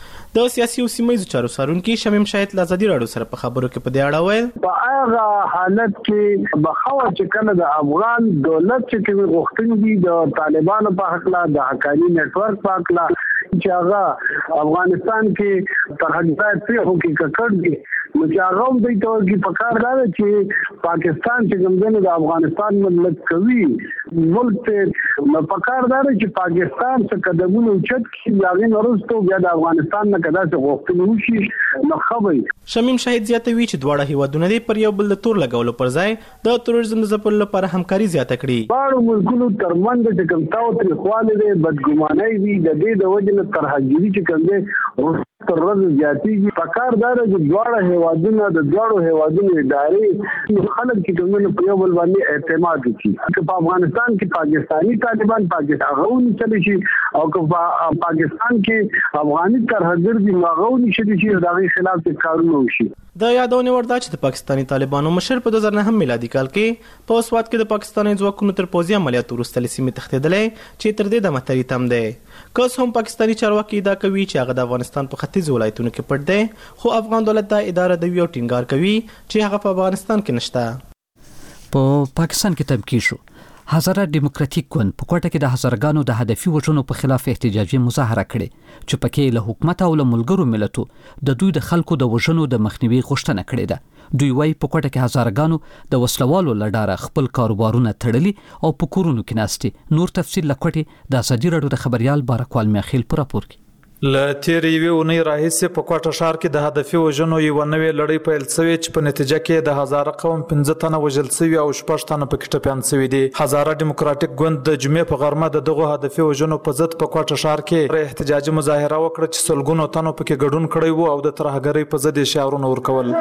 د سیاسي او سیمه چارو څارونکي شمیم شاهد له ازادي راډیو سره په خبرو کې په دې اړه ویل په هغه حالت کې بخوا چې کله د افغان دولت چې غوښتنې دي د طالبانو په حق لا د حقاني نتورک په حق لا چې هغه افغانستان کې تر حد ته کې ککړ دي نو چې هغه هم دوی ته ورګي په کار دا چې پاکستان چې کوم د افغانستان ملت کوي ملک ته په کار دا چې پاکستان څخه قدمونه اوچت کړي هغه ورستو بیا د افغانستان نه کدا څه غوښتنه وشي نو خبري. شمیم شاهد زیاتوي چې دواړه هیوادونه دې پر یو بل د تور لګولو پر ځای د تروریزم د ځپلو لپاره همکاري زیاته کړي. دواړو ملکونو ترمنځ چې کوم تاوتریخوالی دی بدګمانۍ وي د دې د وجې نه ترهګري چې کوم دی تر ورځې زیاتېږي. په کار دا ده چې دواړه هیوادونه د دواړو هیوادونو ادارې خلک چې کوم په یو بل باندې اعتماد وکړي چې په افغانستان کې پاکستاني طالبان پاکستان هغه ونیسلی شي او که په پاکستان کې افغاني ترهګر دي هغه ونیسلی شي او د هغې خلاف چې کارونه وشي. د یادونې وړ ده چې د پاکستاني طالبانو مشر په دوه زره نهم میلادي کال کې په سوات کې د پاکستاني ځواکونو تر پوځي عملیاتو وروسته له سیمې تښتېدلی چې تر دې دمه تری تم دی. که اوس هم پاکستاني چارواکي ادعا کوي چې هغه د افغانستان په ختیځو ولایتونو کې پټ دی خو افغان دولت دا اداره دوي او ټینګار کوي چې هغه په افغانستان کې نشته. په پاکستان کې تم کیشو هزاره ډیموکراتیک ګوند په کوټه کې د هزارګانو د هدفي وژنو په خلاف احتجاجي مظاهره کړې چې پکې له حکومت او له ملګرو ملتو د دوی د خلکو د وژنو د مخنیوي غوښتنه کړې ده. دوی وايي په کوټه کې هزارګانو د وسلوالو لډاره خپل کاروبارونه تړلي او په کورونو کې ناستي. نور تفصیل لکوټي د ازادي راډیو د خبريال بارکوال میخیل پر راپور کې. ل تیر یوې اونۍ راهیسې په کوټه ښار کې د هدفي وژنو یو نوې لړۍ پیل شوې چې په نتیجه کې د هزاره قوم پنځه تنه وژل شوي او شپږ تنه پکې ټپیان شوي دي. هزاره ډیموکراتیک ګوند د جمعې په غرمه د دغو هدفي وژنو په ضد په کوټه ښار کې احتجاجي مظاهره وکړه چې سلګونو تنو پکې ګډون کړی وو او د ترهګرۍ په ضد یې شعارونه ورکول.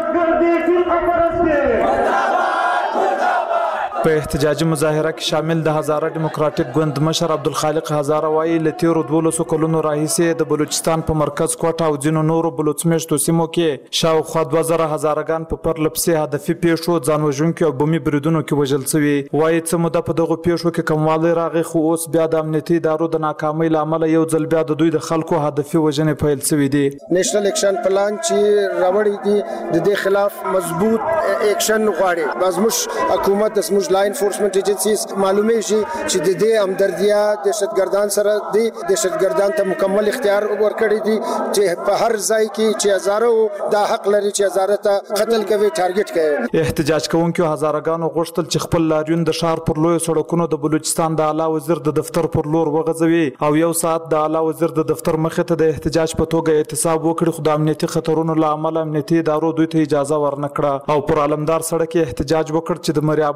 په احتجاجي مظاهره کې شامل د هزاره ډیموکراتیک ګوند مشر عبدالخالق هزاره وایي له تیرو دولسو کلونو راهیسې د بلوچستان په مرکز کوټه او ځینو نورو بلوڅ میشتو سیمو کې شاوخوا دوه زره هزارګان په پرله پسې هدفي پیښو ځان وژونکي او بمي بریدونو کې وژل شوي. وایي څه موده په دغو پیښو کې کموالی راغی خو اوس بیا د امنیتي ادارو د ناکامۍ له امله یو ځل بیا د دوی د خلکو هدفي وژنې پیل شوي دي. نیشنل اکشن پلان چې راوړی دي د دې خلاف مضبوط اکشن غواړي. دا زموږ حکومت د زموږ لا انفورسمنت ایجنسیز معلومه شي چې د دې همدردیا دهشتګردان سره دي دهشتګردان ته مکمل اختیار ورکړي دي چې په هر ځای کې چې هزارو دا حق لري چې هزاره ته قتل کوي ټارګټ کوي. احتجاج کوونکو هزارګانو غوښتل چې خپل لاریون د ښار پر لوی سړکونو د بلوچستان د اعلی وزیر د دفتر پر لور وغځوي او یو ساعت د اعلی وزیر د دفتر مخې ته د احتجاج په توګه اعتصاب وکړي خو د امنیتي خطرونو له امله امنیتي ادارو دوی ته اجازه ورنکړه او پر علمدار سړک احتجاج وکړ چې د مری آباد په نوم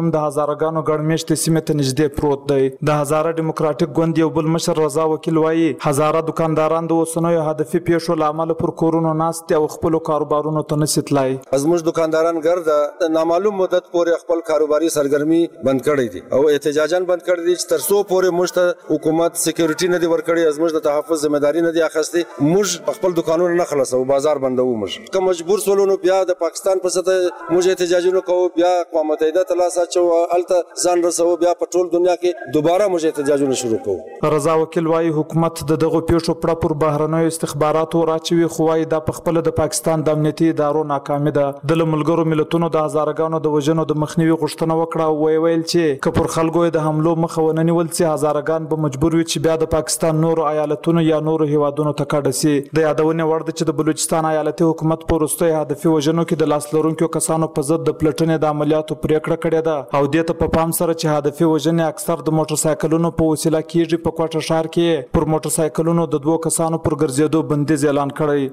هم د هزارهګانو ګڼمېشتې سیمې ته نږدې پروت دی. د هزاره ډیموکراتیک ګوند یو بل مشر رضا وکیل وایي هزاره دکانداران د اوسنیو هدفي پیښو له امله پر کورونو ناست او خپلو کاروبارونو ته نشي تلای. زموږ دکانداران ګرده نامعلوم مدت پورې خپل کاروباري سرګرمي بند کړی دي او احتجاجاً بند کړی دي چې تر څو پورې موږ ته حکومت سکیورټي نه دی ورکړي، زموږ د تحفظ ذمہداري نه دی اخیستې، موږ خپل دکانونه نه خلاصو، بازار بندو. موږ که مجبور سولو نو بیا د پاکستان په سطح موږ احتجاجونه کوو، بیا اقوام متحده ته لاس اچوو، هلته ځان رسوو، بیا په ټول دنیا کې دوباره موږ احتجاجونه شروع کوو. رضا وکیل وایي حکومت د دغو پیښو پړه پر بهرنیو استخباراتو راچوي، خو وایي دا په خپله د پاکستان د امنیتي ادارو ناکامي ده. د له ملګرو ملتونو د هزارهګانو د وژنو د مخنیوي غوښتنه وکړه او ویې ویل چې که پر خلکو یې د حملو مخه ونه نیول سي، هزارهګان به مجبور وي چې بیا د پاکستان نورو ایالتونو یا نورو هیوادونو ته کډه سي. د یادونې وړ ده چې د بلوچستان ایالتي حکومت په وروستیو هدفي وژنو کې د لاس لرونکو کسانو په ضد د پلټنې د عملیاتو پریکړه کړې ده او دې ته په پام سره چې هدفي وژنې اکثر د موټر سایکلونو په وسیله کیږي، په کوټه ښار کې پر موټر سایکلونو د دوو کسانو پر ګرځېدو بندیز اعلان کړی.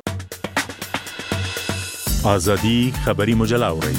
ازادي خبري مجله اوري.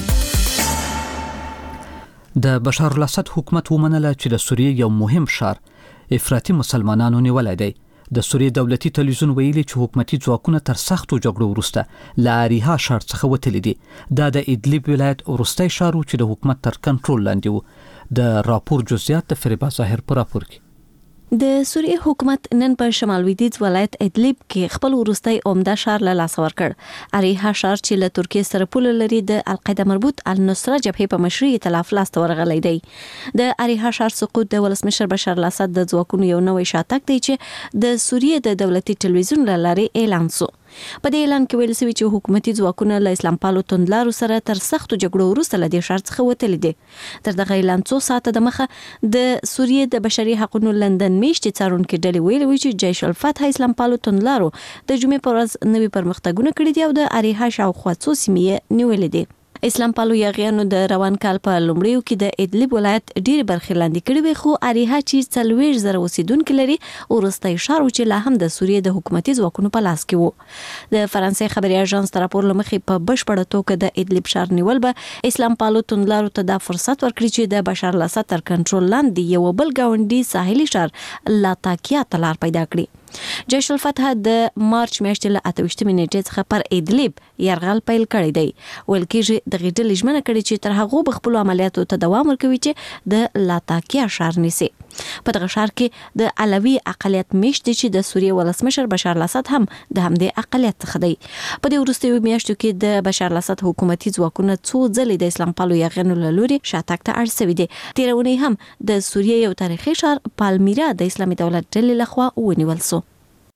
د بشار الاسد حکومت ومنله چې د سوریې یو مهم ښار افراطي مسلمانانو نیولی دی. د سوریې دولتي تلویزیون ویلي چې حکومتي ځواکونه تر سختو جګړو وروسته له اریحا ښار څخه وتلي دي. دا د ادلیب ولایت وروستی ښار و چې د حکومت تر کنټرول لاندې و. د راپور جزئیات د فریبا ظاهر په راپور کې. د سوریې حکومت نن په شمال لویدیځ ولایت ادلیب کې خپل وروستی عمده ښار له لاسه ورکړ. اریحا ښار چې له ترکیې سره پوله لري د القاعده مربوط النصره جبهې په مشرۍ ائتلاف لاسته ورغلی دی. د اریحا ښار سقوط د ولسمشر بشار الاسد د ځواکونو یو نوی شاتګ دی چې د سوریې د دولتي تلویزیون له لارې اعلان شو. په دې اعلان کې ویل شوی چې حکومتي ځواکونه له اسلام پالو توندلارو سره تر سختو جګړو وروسته له دې ښار څخه وتلي دي. تر دغه اعلان څو ساعته د مخه د سوریې د بشري حقوقو لندن میشتې څارونکي ډلې ویلي وي چې جیش الفتح اسلام پالو توندلارو د جمعې پر ورځ نوي پرمختګونه کړي دي او د اریحا شاوخوا څو سیمې نیولې دي. اسلام پالو یاغیانو د روان کال په لومړیو کې د ادلیب ولایت ډېر برخې لاندې کړې وي، خو اریحا چې څلوېښت زره اوسیدونکي لري وروستی ښار و چې لا هم د سوریې د حکومتي ځواکونو په لاس کې و. د فرانسې خبري اژانس د راپور له مخې په بشپړه توګه د ادلیب ښار نیول به اسلام پالو توندلارو ته دا فرصت ورکړي چې د بشار الاسد تر کنټرول لاندې یو بل ګاونډي ساحلي ښار لاتاکیا ته لار پیدا کړي. جیش الفتح د مارچ میاشتې له اته ویشتمې نیټې څخه پر ادلیب یرغل پیل کړی دی. ویل کېږي دغې ډلې ژمنه کړې چې تر هغو به خپلو عملیاتو ته دوام ورکوي چې د لاتاکیا ښار نیسي. په دغه ښار کې د علوي اقلیت میشت دی چې د سوریې ولسمشر بشار الاسد هم د همدې اقلیت څخه دی. په دې وروستیو میاشتو کې د بشار الاسد حکومتي ځواکونه څو ځلې د اسلام پالو یاغیانو له لوري شاتګ ته اړ شوي دي. تېره اونۍ هم د سوریې یو تاریخي ښار پالمیرا د اسلامي دولت ډلې لخوا ونیول شو.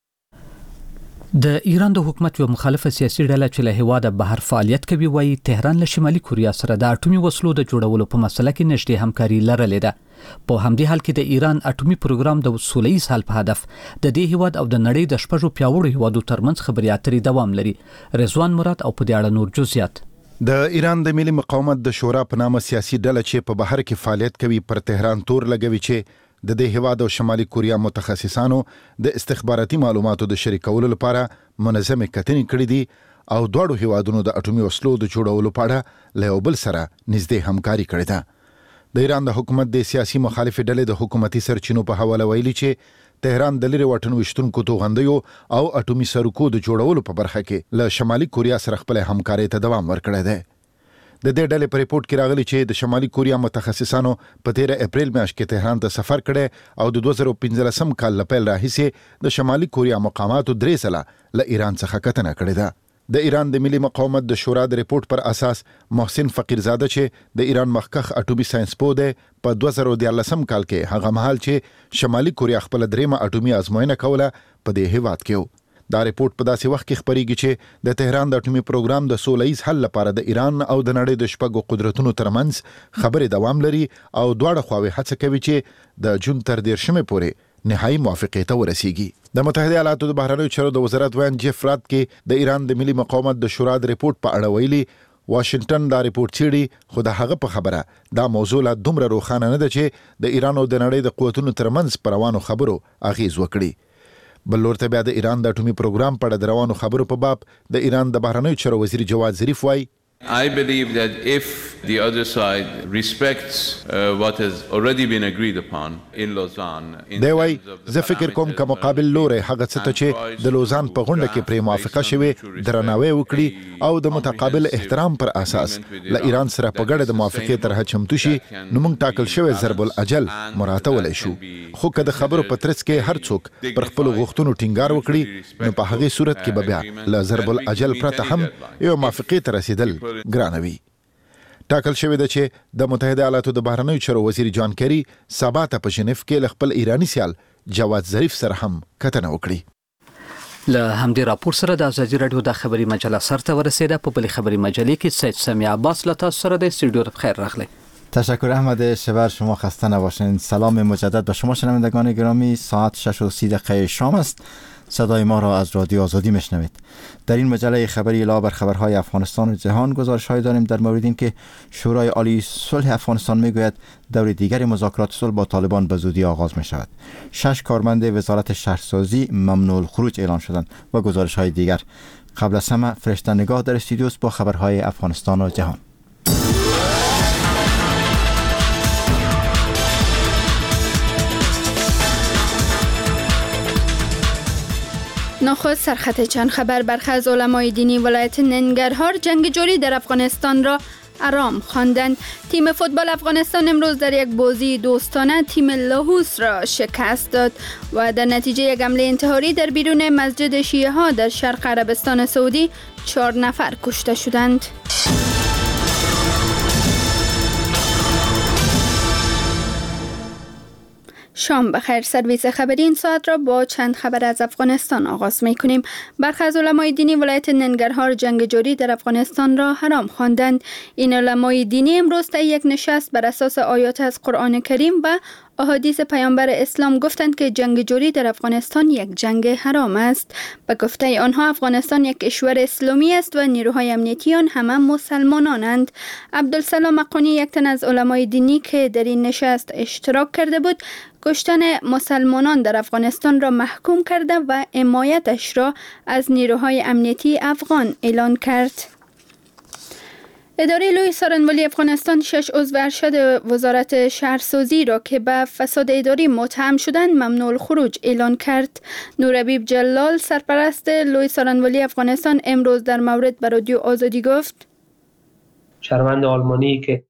د ایران د حکومت یو مخالفه سیاسي ډله چې له هیواده بهر فعالیت کوي وایي تهران له شمالي کوریا سره د اټومي وسلو د جوړولو په مسله کې نږدې همکاري لرلې ده. په همدې حال کې د ایران اټومي پروګرام د سوله‌ییز حل په هدف د دې هیواد او د نړۍ د شپږو پیاوړو هیوادو ترمنځ خبرې اترې دوام لري. رضوان مراد او په دې اړه نور جزئیات. د ایران د ملي مقاومت د شورا په نامه سیاسي ډله چې په بهر کې فعالیت کوي پر تهران تور لګوي چې د دې هیواد او شمالي کوریا متخصصانو د استخباراتي معلوماتو د شریکولو لپاره منظمه کتنې کړې دي او دواړو هیوادونو د اټومي وسلو د جوړولو په اړه له یو بل سره نږدې همکاري کړې ده. د ایران د حکومت د سیاسي مخالفې ډلې د حکومتي سرچینو په حواله ویلي چې تهران د لرې واټن ویشتونکو توغندیو او اټومي سرکو د جوړولو په برخه کې له شمالي کوریا سره خپل همکاري ته دوام ورکړی دی. د دې ډلې په ریپورت کې راغلي چې د شمالي کوریا متخصصانو په تیره اپریل میاشت کې تهران ته سفر کړی او د دوه زره پنځلسم کال له پیل راهیسې د شمالي کوریا مقاماتو درې ځله له ایران څخه کتنه کړې ده. د ایران د ملي مقاومت د شورا د ریپورت پر اساس محسن فقیرزاده چې د ایران مخکخ اټومي ساينس پوه دی په دوه زره دیارلسم کال کې هغه مهال چې شمالي کوریا خپل دریمه اټومي ازموینه کوله په دې هیواد کې. دا ریپورت په داسې وخت کې خبرېږي چې د تهران د اټومي پروګرام د سوله‌ییز حل لپاره د ایران او د نړۍ د شپږو قدرتونو ترمنځ خبرې دوام لري او دواړه خواوې هڅه کوي چې د جون تر دیرشمې پورې نهایي موافقې ته ورسیږي. د متحده ایالاتو د بهرنیو چارو د وزارت ویان جیف رات کې د ایران د ملي مقاومت د شورا د ریپورت په اړه ویلي واشنگټن دا ریپورت چیړي خو د هغه په خبره دا موضوع لا دومره روښانه نه ده چې د ایران او د نړۍ د قوتونو ترمنځ پر روانو خبرو اغیز وکړي. بل لورته بیا د ایران د اټومي پروګرام په اړه د روانو خبرو په باب د ایران د بهرنیو چارو وزیر جواد ظریف وایي I believe that if the other side respects uh, what has already been agreed upon in Lausanne. دی وای زه فکر کوم که مقابل لوري هغه څه ته چې د لوزان په غونډه کې پرې موافقه شوه درناوی وکړي او د متقابل احترام پر اساس له ایران سره په ګډه د موافقې طرح چمتو شي نو موږ ټاکل شوی ضرب الاجل مراتولای شو. خو که د خبرو په ترڅ کې هر څوک پر خپل غوښتنو ټینګار وکړي نو په هغه صورت کې به بیا له ضرب الاجل پرته هم یو موافقې ته رسیدل ګرانوي. ټاکل شوی دی چې د متحده ایالاتو د بهرنیو چارو وزیر جان کری سبا ته په ژنیف کې له خپل ایرانی سیال جواد ظریف سره هم کتنه وکړي. له همدې راپور سره د ازادي راډیو د خبري مجله سرته ورسېده. په بلې خبري مجلې کې سید سمیع عباس له تاسو سره د استودیو بخیر راغلی. تشکر احمد شبر، شما خسته نباشین. سلام مجدد به شما شنوندگان گرامی. ساعت شش و سی دقیقه شام است. صدای ما را از رادیو آزادی میشنوید. در این مجله خبری علاوه بر خبرهای افغانستان و جهان گزارش‌هایی داریم در مورد این که شورای عالی صلح افغانستان میگوید دور دیگر مذاکرات صلح با طالبان به زودی آغاز می شود. شش کارمند وزارت شهرسازی ممنوع الخروج اعلان شدند و گزارش‌های دیگر. قبل از همه فرشته نگاه در استودیوست با خبرهای افغانستان و جهان. نخست سرخط چند خبر. برخی از علمای دینی ولایت ننگرهار جنگ جوری در افغانستان را آرام خواندند. تیم فوتبال افغانستان امروز در یک بازی دوستانه تیم لاهوس را شکست داد و در نتیجه یک حمله انتحاری در بیرون مسجد شیعه ها در شرق عربستان سعودی چهار نفر کشته شدند. شام بخیر. سرویس خبری این ساعت را با چند خبر از افغانستان آغاز می کنیم. برخی از علمای دینی ولایت ننگرهار جنگ جوری در افغانستان را حرام خواندند. این علمای دینی امروز در یک نشست بر اساس آیات از قرآن کریم و احادیث پیامبر اسلام گفتند که جنگ جوری در افغانستان یک جنگ حرام است. به گفته آنها افغانستان یک کشور اسلامی است و نیروهای امنیتی آن همه مسلمانانند. عبدالسلام اقانی، یک تن از علمای دینی که در این نشست اشتراک کرده بود، کشتن مسلمانان در افغانستان را محکوم کرده و حمایتش را از نیروهای امنیتی افغان اعلان کرد. اداره لوی سارنوالی افغانستان شش عضو ارشد وزارت شهرسازی را که به فساد اداری متهم شدند ممنوع الخروج اعلان کرد. نورحبیب جلال، سرپرست لوی سارنوالی افغانستان، امروز در مورد به رادیو آزادی گفت شهروند آلمانی که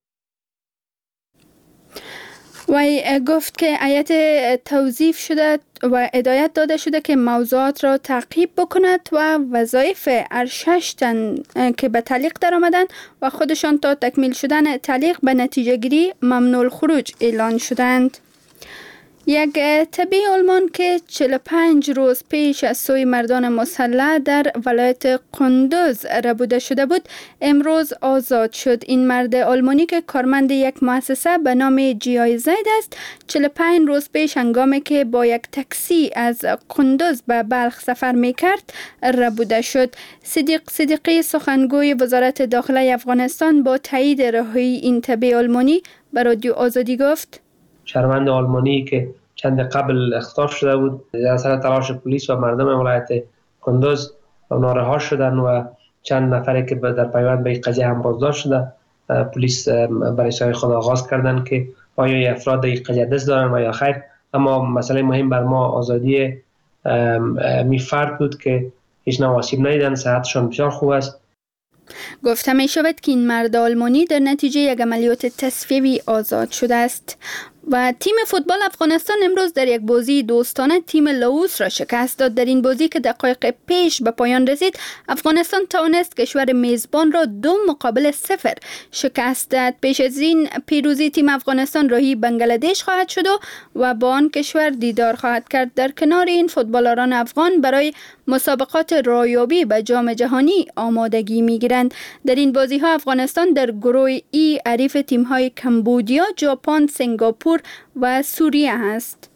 وی گفت که هیئت توظیف شده و هدایت داده شده که موضوعات را تعقیب بکند و وظایف ارشش تن که به تعلیق در آمدند و خودشان تا تکمیل شدن تعلیق به نتیجه گیری ممنوع الخروج اعلان شدند. یک طبی آلمان که چهل و پنج روز پیش از سوی مردان مسلح در ولایت قندوز ربوده شده بود امروز آزاد شد. این مرد آلمانی که کارمند یک مؤسسه به نام جی آی زید است چهل و پنج روز پیش هنگامی که با یک تاکسی از قندوز به بلخ سفر می کرد ربوده شد. صدیق صدیقی، سخنگوی وزارت داخله افغانستان، با تایید رهایی این طبی آلمانی به رادیو آزادی گفت شهروند آلمانی که چند قبل اختطاف شده بود در اثر تلاش پلیس و مردم ولایت قندوز نارها شدن و چند نفری که در پیوند به قضیه هم بازداشت شده پلیس برای سعی خود آغاز کردن که آیا افراد این قضیه دست دارن و یا خیر. اما مسئله مهم بر ما آزادی می فرد بود که هیچ نوع آسیب ندیدن، صحتشان بسیار خوب است. گفته می شود که این مرد آلمانی در نتیجه یک عملیات تصفیه‌ای آزاد شده است. و تیم فوتبال افغانستان امروز در یک بازی دوستانه تیم لاوس را شکست داد. در این بازی که دقایق پیش به پایان رسید افغانستان توانست کشور میزبان را دو مقابل صفر شکست داد. پیش از این پیروزی تیم افغانستان راهی بنگلادش خواهد شد و با آن کشور دیدار خواهد کرد. در کنار این فوتبالران افغان برای مسابقات رایابی به جام جهانی آمادگی می‌گیرند. در این بازی‌ها افغانستان در گروه ای حریف تیم‌های کمبودیا، ژاپن، سنگاپور و سوریه است.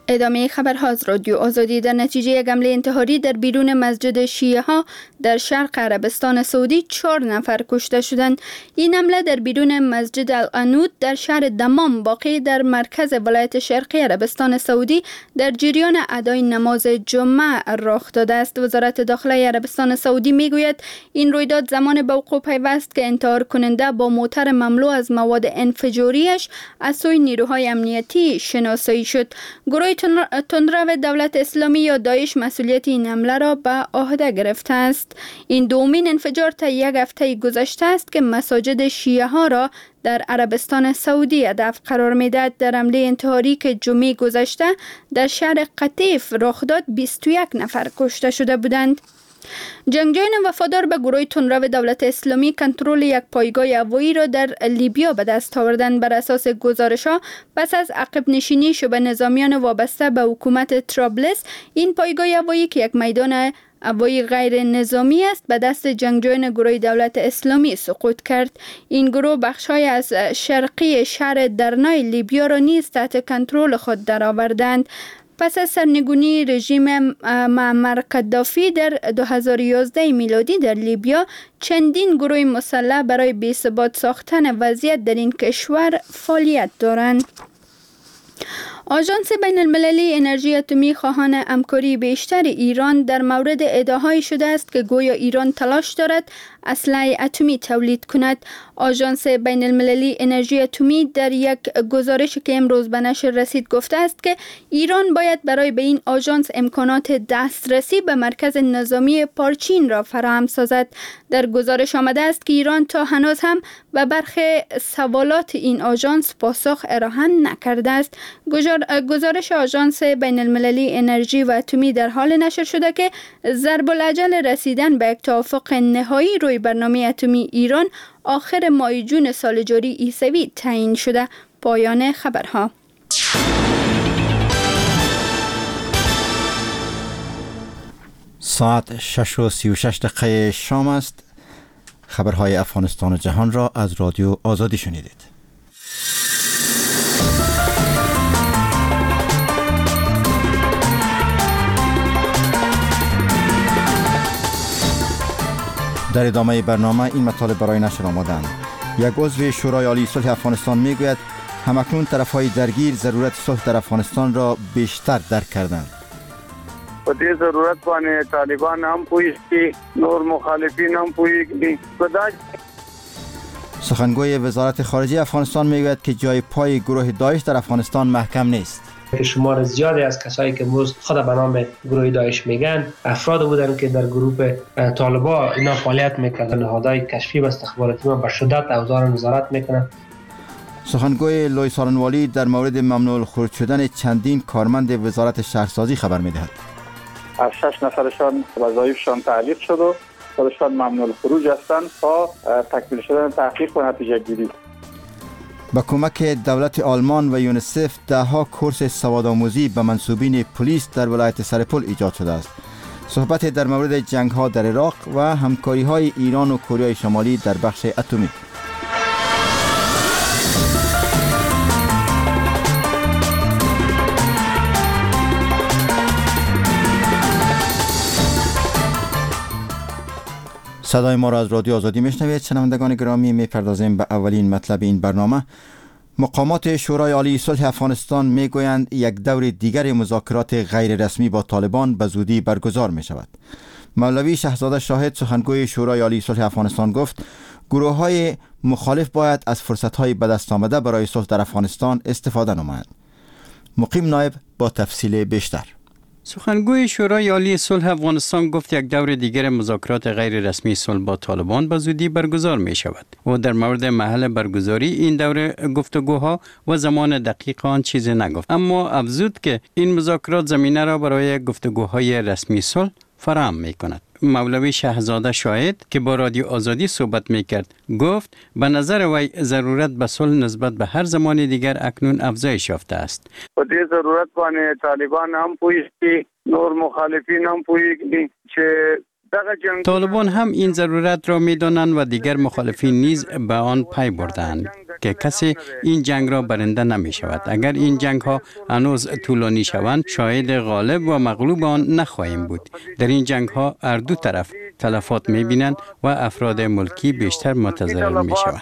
ادامه خبرها از رادیو آزادی. در نتیجه یک حمله انتحاری در بیرون مسجد شیعه ها در شرق عربستان سعودی چهار نفر کشته شدند. این حمله در بیرون مسجد العنود در شهر دمام واقع در مرکز ولایت شرقی عربستان سعودی در جریان ادای نماز جمعه رخ داده است. وزارت داخله عربستان سعودی میگوید این رویداد زمان به وقوع پیوست که انتحار کننده با موتر مملو از مواد انفجاریش از سوی نیروهای امنیتی شناسایی شد. گروه تندرو دولت اسلامی یا داعش مسئولیت این حمله را به عهده گرفته است. این دومین انفجار تا یک هفته گذشته است که مساجد شیعه ها را در عربستان سعودی هدف قرار میدهد. در حمله انتحاری که جمعه گذشته در شهر قطیف رخ داد بیست و یک نفر کشته شده بودند. جنگجویان وفادار به گروه تندرو دولت اسلامی کنترل یک پایگاه هوایی را در لیبیا به دست آوردند. بر اساس گزارش‌ها پس از عقب نشینی شبه نظامیان وابسته به حکومت طرابلس، این پایگاه هوایی که یک میدان هوایی غیر نظامی است به دست جنگجویان گروه دولت اسلامی سقوط کرد. این گروه بخش‌های از شرقی شهر درنای لیبیا را نیز تحت کنترل خود درآوردند. پس از سرنگونی رژیم معمر قدافی در دو هزار و یازده میلادی در لیبیا، چندین گروه مسلح برای بی‌ثبات ساختن وضعیت در این کشور فعالیت دارند. آژانس بین المللی انرژی اتمی خواهان همکاری بیشتر ایران در مورد ادعاهایی شده است که گویا ایران تلاش دارد اسلحه اتمی تولید کند. آژانس بین المللی انرژی اتمی در یک گزارش که امروز به نشر رسید گفته است که ایران باید برای به این آژانس امکانات دسترسی به مرکز نظامی پارچین را فراهم سازد. در گزارش آمده است که ایران تا هنوز هم به برخی سوالات این آژانس پاسخ ارائه نکرده است. گزارش آژانس بین المللی انرژی و اتمی در حال نشر شده که ضرب العجل رسیدن به یک توافق نهایی روی برنامه اتمی ایران آخر ماه جون سال جاری عیسوی تعیین شده. پایان خبرها. ساعت شش و سی و شش دقیقه شام است. خبرهای افغانستان و جهان را از رادیو آزادی شنیدید. در ادامه برنامه این مطالب برای نشر آمدند. یک عضو شورای عالی صلح افغانستان میگوید همکنون طرفهای درگیر ضرورت صلح در افغانستان را بیشتر درک کردند. په دې ضرورت باندې طالبان هم پوهیږي، نور مخالفین هم پوهیږي. سخنگوی وزارت خارجه افغانستان میگوید که جای پای گروه داعش در افغانستان محکم نیست. شمار زیادی از کسایی که امروز خود به نام گروه داعش میگن افراد بودن که در گروه طالبان اینا فعالیت میکنن. نهادهای کشفی و استخباراتی ما به شدت اوضاع نظارت میکنن. سخنگوی لوی سارنوالی در مورد ممنوع الخروج شدن چندین کارمند وزارت شهرسازی خبر میدهد. از شش نفرشان وظایفشان تعلیق شد و خودشان ممنوع الخروج هستند تا تکمیل شدن تحقیق و نتیجه گیری. با کمک دولت آلمان و یونیسف دهها کورس سوادآموزی به منصوبین پلیس در ولایت سرپل ایجاد شده است. صحبت در مورد جنگ ها در عراق و همکاری های ایران و کره شمالی در بخش اتمی. صدای ما را از رادیو آزادی میشنوید. شنوندگان گرامی، میپردازیم به اولین مطلب این برنامه. مقامات شورای عالی صلح افغانستان میگویند یک دور دیگر مذاکرات غیر رسمی با طالبان به زودی برگزار می شود. مولوی شهزاده شاهد سخنگوی شورای عالی صلح افغانستان گفت گروه های مخالف باید از فرصت های به دست آمده برای صلح در افغانستان استفاده نمایند. مقیم نایب با تفصیل بیشتر. سخنگوی شورای عالی صلح افغانستان گفت یک دور دیگر مذاکرات غیر رسمی صلح با طالبان به زودی برگزار می شود. و در مورد محل برگزاری این دور گفتگوها و زمان دقیق آن چیزی نگفت، اما افزود که این مذاکرات زمینه را برای گفتگوهای رسمی صلح فراهم می کند. مولوی شهزاده شاهد که با رادیو آزادی صحبت می کرد گفت به نظر وی ضرورت به صلح نسبت به هر زمان دیگر اکنون افزایش یافته است. په دې ضرورت باندې طالبان هم پوهیږي، نور مخالفین هم پوهیږي چې طالبان هم این ضرورت را می دانند و دیگر مخالفین نیز به آن پی بردند. که کسی این جنگ را برنده نمی شود. اگر این جنگ ها هنوز طولانی شوند شاید غالب و مغلوب آن نخواهیم بود. در این جنگ ها هر دو طرف تلفات می بینند و افراد ملکی بیشتر متضرر می شوند.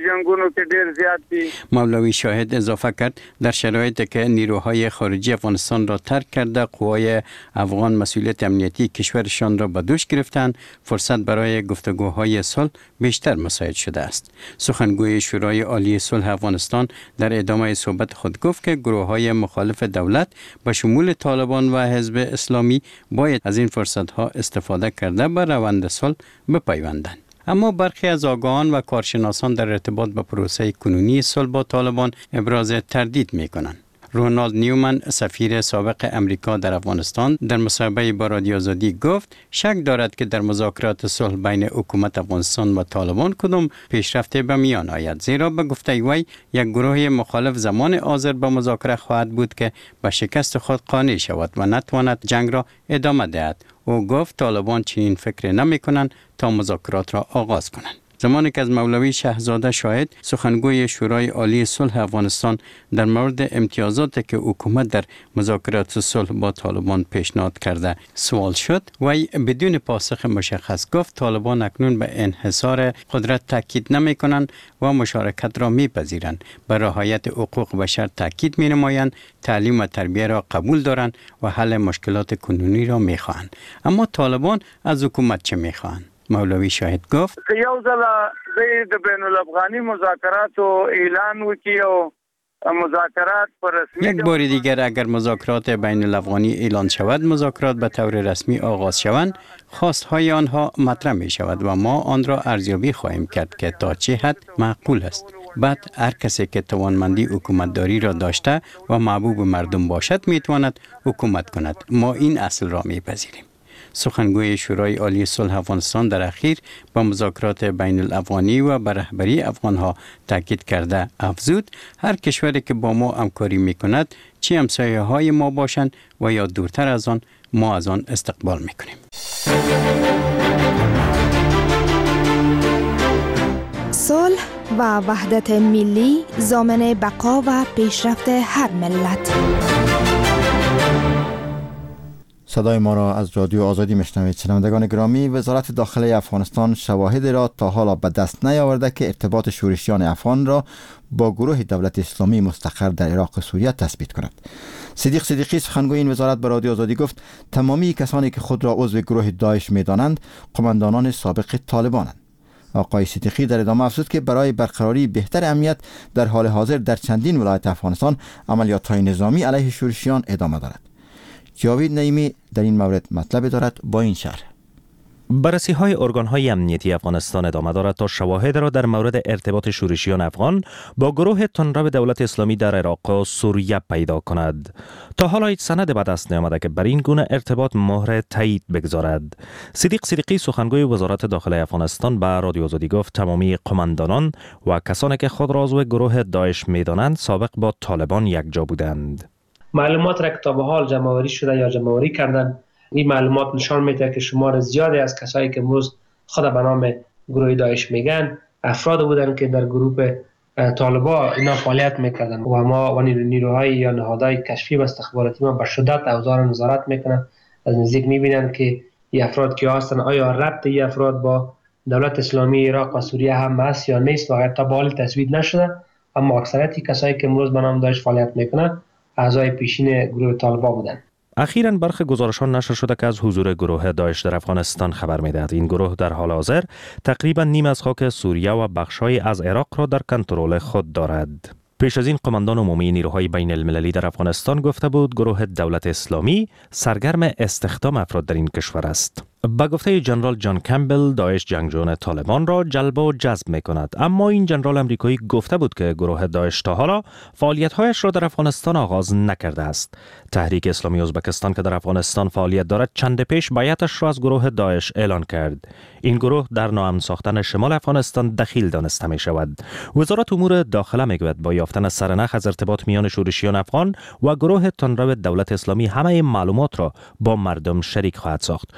مولوی شاهد اضافه کرد در شرایطی که نیروهای خارجی افغانستان را ترک کرده قوای افغان مسئولیت امنیتی کشورشان را به دوش گرفتند، فرصت برای گفتگوهای صلح بیشتر مساعد شده است. سخنگوی شورای عالی صلح افغانستان در ادامه صحبت خود گفت که گروه‌های مخالف دولت به شمول طالبان و حزب اسلامی باید از این فرصت‌ها استفاده کرده به روند صلح بپیوندند. اما برخی از آگاهان و کارشناسان در ارتباط با پروسه کنونی صلح با طالبان ابراز تردید می‌کنند. رونالد نیومن سفیر سابق امریکا در افغانستان در مصاحبه با رادیو آزادی گفت شک دارد که در مذاکرات صلح بین حکومت افغانستان و طالبان کدام پیشرفته به میان آید، زیرا به گفته وی یک گروه مخالف زمان حاضر به مذاکره خواهد بود که به شکست خود قانع شود و نتواند جنگ را ادامه دهد. او گفت طالبان چنین فکر نمی کنند تا مذاکرات را آغاز کنند. زمانی که از مولوی شهزاده شاهد سخنگوی شورای عالی صلح افغانستان در مورد امتیازاتی که حکومت در مذاکرات صلح با طالبان پیشنهاد کرده سوال شد، وی بدون پاسخ مشخص گفت طالبان اکنون به انحصار قدرت تاکید نمی کنند و مشارکت را می پذیرند، به رعایت حقوق بشر تاکید می نمایند، تعلیم و تربیه را قبول دارند و حل مشکلات کنونی را می خواهند. اما طالبان از حکومت چه می خواهند؟ مولوی شاهد گفت که یو ځله د بین الافغاني مذاکرات اعلان وکړي او مذاکرات پر رسمی یک بار دیگر اگر مذاکرات بین الافغانی اعلان شود، مذاکرات به طور رسمی آغاز شوند، خواستهای آنها مطرح می شود و ما آن را ارزیابی خواهیم کرد که تا چه حد معقول است. بعد هر کسی که توانمندی حکومتداری را داشته و محبوب مردم باشد می تواند حکومت کند. ما این اصل را می پذیریم. سخنگوی شورای عالی صلح افغانستان در اخیر با مذاکرات بین الافغانی و بر رهبری افغانها تاکید کرده افزود هر کشوری که با ما همکاری میکند چه همسایه های ما باشند و یا دورتر از آن، ما از آن استقبال میکنیم. صلح و وحدت ملی ضامن بقا و پیشرفت هر ملت. صدای ما را از رادیو آزادی میشنوید. شنوندگان گرامی، وزارت داخله افغانستان شواهد را تا حالا به دست نیاورده که ارتباط شورشیان افغان را با گروه دولت اسلامی مستقر در عراق و سوریه تثبیت کند. صدیق صدیقی سخنگوی این وزارت به رادیو آزادی گفت تمامی کسانی که خود را عضو گروه داعش می‌دانند قماندانان سابق طالبانند. آقای صدیقی در ادامه افزود که برای برقراری بهتر امنیت در حال حاضر در چندین ولایت افغانستان عملیات‌های نظامی علیه شورشیان ادامه دارد. جاوید نعیمی در این مورد مطلب دارد با این شرح. بررسی های ارگان های امنیتی افغانستان ادامه دارد تا شواهد را در مورد ارتباط شورشیان افغان با گروه تندرو دولت اسلامی در عراق و سوریه پیدا کند. تا حالا هیچ سند به دست نیامده که بر این گونه ارتباط مهر تایید بگذارد. صدیق صدیقی سخنگوی وزارت داخله افغانستان به رادیو آزادی گفت تمامی قماندانان و کسانی که خود را عضو گروه داعش می‌دانند سابق با طالبان یکجا بودند. معلومات را که تا به حال جمع‌آوری شده یا جمع‌آوری کردن، این معلومات نشان میده که شمار زیادی از کسایی که امروز خود به نام گروه داعش میگن افراد بودن که در گروه طالبان اینا فعالیت میکردن و ما و نیروهای یا نهادهای کشفی و استخباراتی ما به شدت اوضاع نظارت میکنن، از نزدیک میبینن که این افراد که هستن آیا ربط این افراد با دولت اسلامی عراق و سوریه هم هست یا نیست و حتی به حال تثبیت نشده، اما اکثریت کسایی که امروز به نام داعش فعالیت میکنن اعضای پیشین گروه طالبان بودند. اخیراً برخی گزارشان نشر شده که از حضور گروه داعش در افغانستان خبر می‌دهد. این گروه در حال حاضر تقریباً نیم از خاک سوریه و بخش‌های از عراق را در کنترل خود دارد. پیش از این قماندان عمومی نیروهای بین المللی در افغانستان گفته بود گروه دولت اسلامی سرگرم استخدام افراد در این کشور است. با گفته جنرال جان کمبل داعش جنگجویان طالبان را جلب و جذب می کند، اما این جنرال امریکایی گفته بود که گروه داعش تا حالا فعالیت‌هایش را در افغانستان آغاز نکرده است. تحریک اسلامی ازبکستان که در افغانستان فعالیت دارد چند پیش بیعتش را از گروه داعش اعلان کرد. این گروه در ناامن ساختن شمال افغانستان دخیل دانسته می شود. وزارت امور داخله می گوید با یافتن سرنخ از ارتباط میان شورشیان افغان و گروه تندرو دولت اسلامی همه معلومات را با مردم شریک خواهد ساخت. سخن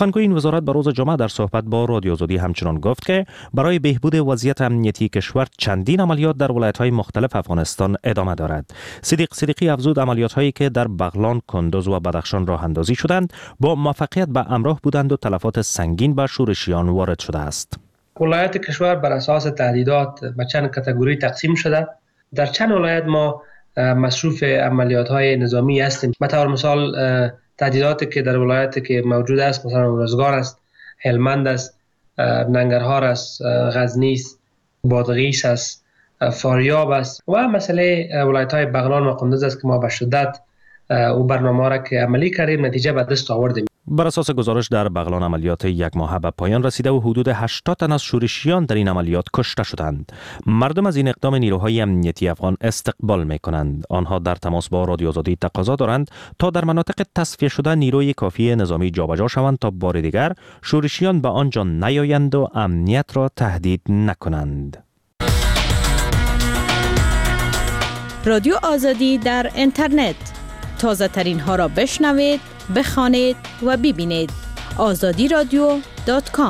سخنگوی این وزارت به روز جمعه در صحبت با رادیو آزادی همچنان گفت که برای بهبود وضعیت امنیتی کشور چندین عملیات در ولایت‌های مختلف افغانستان ادامه دارد. صدیق صدیقی افزود عملیات‌هایی که در بغلان، کندوز و بدخشان راه اندازی شدند با موفقیت به همراه بودند و تلفات سنگین به شورشیان وارد شده است. ولایت کشور بر اساس تهدیدات به چند کاتگوری تقسیم شده. در چند ولایت ما مصروف عملیات‌های نظامی هستیم. مثلا مثال تهدیداتی که در ولایت که موجود است مثلا روزگار است، هلمند است، ننگرهار است، غزنی است، بادغیس است، فاریاب است و مسئله ولایت‌های بغلان و کندوز است که ما به شدت او برنامه را که عملی کردیم نتیجه به دست آوردیم. بر اساس گزارش در بغلان عملیات یک ماهه به پایان رسیده و حدود هشتاد تن از شورشیان در این عملیات کشته شدند. مردم از این اقدام نیروهای امنیتی افغان استقبال می‌کنند. آنها در تماس با رادیو آزادی تقاضا دارند تا در مناطق تصفیه شده نیروی کافی نظامی جابجا شوند تا بار دیگر شورشیان به آنجا نیایند و امنیت را تهدید نکنند. رادیو آزادی در اینترنت تازه ترین ها را بشنوید، بخوانید و ببینید. آزادی رادیو دات کام.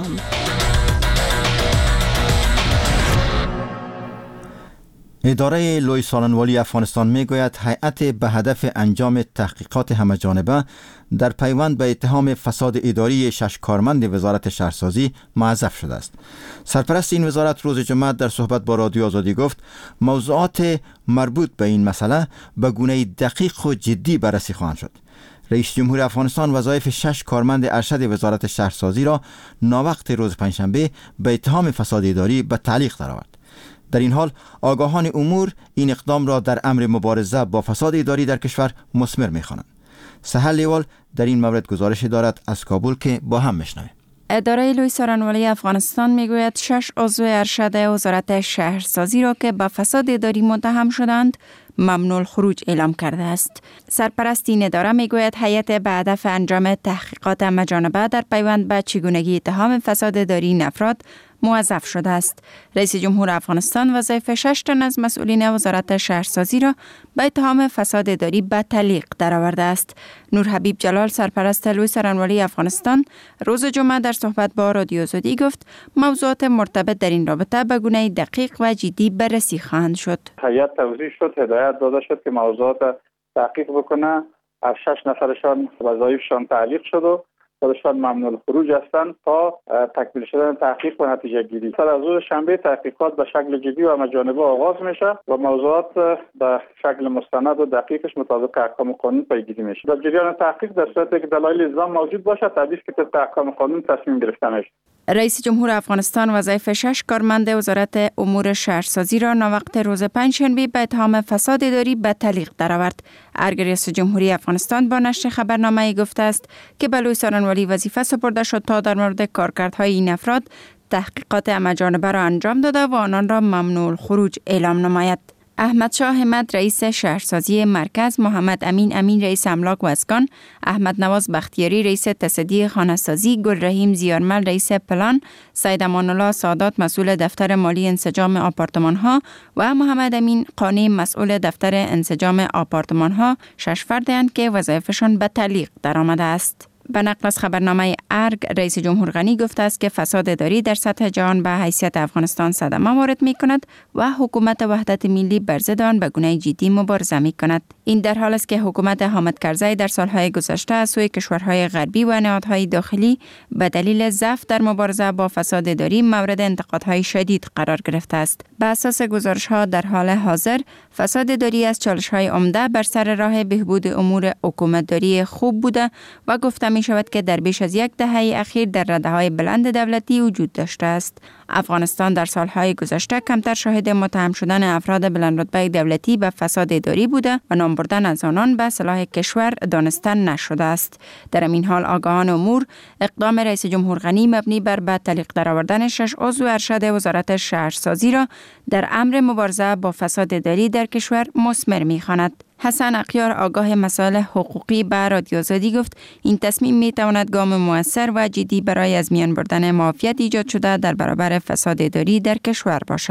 اداره لوی سالنوالی افغانستان میگوید هیئت به هدف انجام تحقیقات همه‌جانبه در پیوند به اتهام فساد اداری شش کارمند وزارت شهرسازی موظف شده است. سرپرست این وزارت روز جمعه در صحبت با رادیو آزادی گفت موضوعات مربوط به این مسئله به گونه دقیق و جدی بررسی خواهند شد. رئیس جمهور افغانستان وظایف شش کارمند ارشد وزارت شهرسازی را ناوقت روز پنجشنبه به اتهام فساد اداری به تعلیق درآورد. در این حال آگاهان امور این اقدام را در امر مبارزه با فساد اداری در کشور مثمر می‌خوانند. سهل لیوال در این مورد گزارش دارد از کابل که با هم میشنویم. اداره لوی سالنوالی افغانستان میگوید شش عضو ارشد وزارت شهرسازی را که به فساد اداری متهم شدند ممنوع الخروج اعلام کرده است. سرپرست این اداره میگوید هیئت به هدف انجام تحقیقات همه‌جانبه در پیوند به چگونگی اتهام فساد اداری این افراد موظف شده است. رئیس جمهور افغانستان وظایف شش تن از مسئولین وزارت شهرسازی را به اتهام فساد اداری به تعلیق درآورده است. نور حبیب جلال سرپرست لوی سالنوالی افغانستان روز جمعه در صحبت با رادیو آزادی گفت موضوعات مرتبط در این رابطه به گونه دقیق و جدی بررسی خواهند شد. هیئت توضیح شد، هدایت داده شد که موضوعات تحقیق بکنه. از شش نفرشان وظایفشان تعلیق شد و خودشان ممنوع الخروج هستند تا تکمیل شدن تحقیق و نتیجه گیری. سر از روز شنبه تحقیقات به شکل جدی و همه‌جانبه آغاز میشه و موضوعات به شکل مستند و دقیقش مطابق احکام قانون پیگیری میشه. در جریان تحقیق در صورتی که دلایل الزام موجود باشد تدریس که طبق احکام قانون تصمیم گرفته میشه. رئیس جمهور افغانستان وظایف شش کارمند وزارت امور شهرسازی را ناوقت روز پنجشنبه به اتهام فساد اداری به تعلیق درآورد. ارگ رئیس جمهوری افغانستان با نشر خبرنامه گفته است که به لوی سالنوالی وظیفه سپرده شد تا در مورد کارکردهای این افراد تحقیقات همه‌جانبه را انجام داده و آنان را ممنوع الخروج اعلام نماید. احمد شاه همت رئیس شهرسازی مرکز، محمد امین امین رئیس املاک و اسکان، احمد نواز بختیاری رئیس تصدی خانه‌سازی، گل رحیم زیارمل رئیس پلان، سید امان الله سادات مسئول دفتر مالی انسجام آپارتمان‌ها و محمد امین قانی مسئول دفتر انسجام آپارتمان‌ها شش فردند که وظایفشان به تعلیق درآمده است. به نقل از خبرنامه ارگ رئیس جمهور غنی گفته است که فساد اداری در سطح جهان به حیثیت افغانستان صدمه وارد می کند و حکومت وحدت ملی بر ضد آن به گونه جدی مبارزه می کند. این در حال است که حکومت حامد کرزی در سالهای گذشته از سوی کشورهای غربی و نهادهای داخلی به دلیل ضعف در مبارزه با فساد اداری مورد انتقادهای شدید قرار گرفته است. به اساس گزارش‌ها در حال حاضر فساد اداری از چالش‌های عمده بر سر راه بهبود امور حکومتداری خوب بوده و گفته می شود که در بیش از یک دهه اخیر در رده‌های بلند دولتی وجود داشته است. افغانستان در سالهای گذشته کمتر شاهد متهم شدن افراد بلندرتبه دولتی به فساد اداری بوده و نام بردن از آنان به صلاح کشور دانسته نشده است. در این حال آگاهان امور اقدام رئیس جمهور غنی مبنی بر به تعلیق درآوردن شش عضو ارشد وزارت شهرسازی را در امر مبارزه با فساد اداری در کشور مثمر می‌خواند. حسن اقیار آگاه مسائل حقوقی به رادیو آزادی گفت این تصمیم می تواند گام مؤثر و جدی برای از میان بردن معافیت ایجاد شده در برابر فساد اداری در کشور باشد.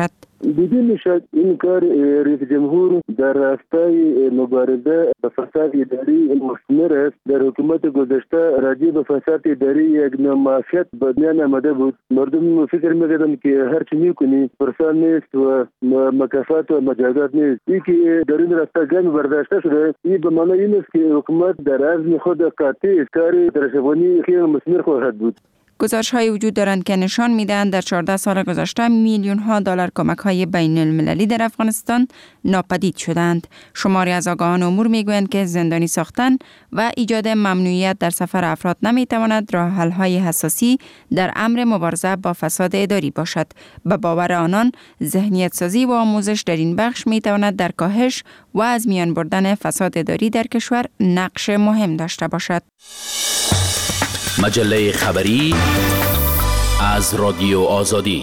دیده میشد این کار رئیس جمهور در راستای مبارزه با فساد اداری مستمر است. در حکومت گذشته راجع به فساد اداری یک نمایشت به میان آمده بود. مردم فکر می‌کردند که هر چی می‌کنی پرسان نیست و مکافات و مجازات نیست. این که در این راستا گام برداشته شده، این به معنی این است که حکومت در عزم خود قاطع کار درشوانی که مستمر خواهد بود. گزارش‌های وجود دارند که نشان می‌دهند در چهارده سال گذشته میلیون ها دلار کمک‌های بین المللی در افغانستان ناپدید شدند. شماری از آگاهان امور می‌گویند که زندانی ساختن و ایجاد ممنوعیت در سفر افراد نمی‌تواند راه حل‌های اساسی در امر مبارزه با فساد اداری باشد. به باور آنان ذهنیت سازی و آموزش در این بخش می‌تواند در کاهش و از میان بردن فساد اداری در کشور نقش مهم داشته باشد. مجله خبری از رادیو آزادی.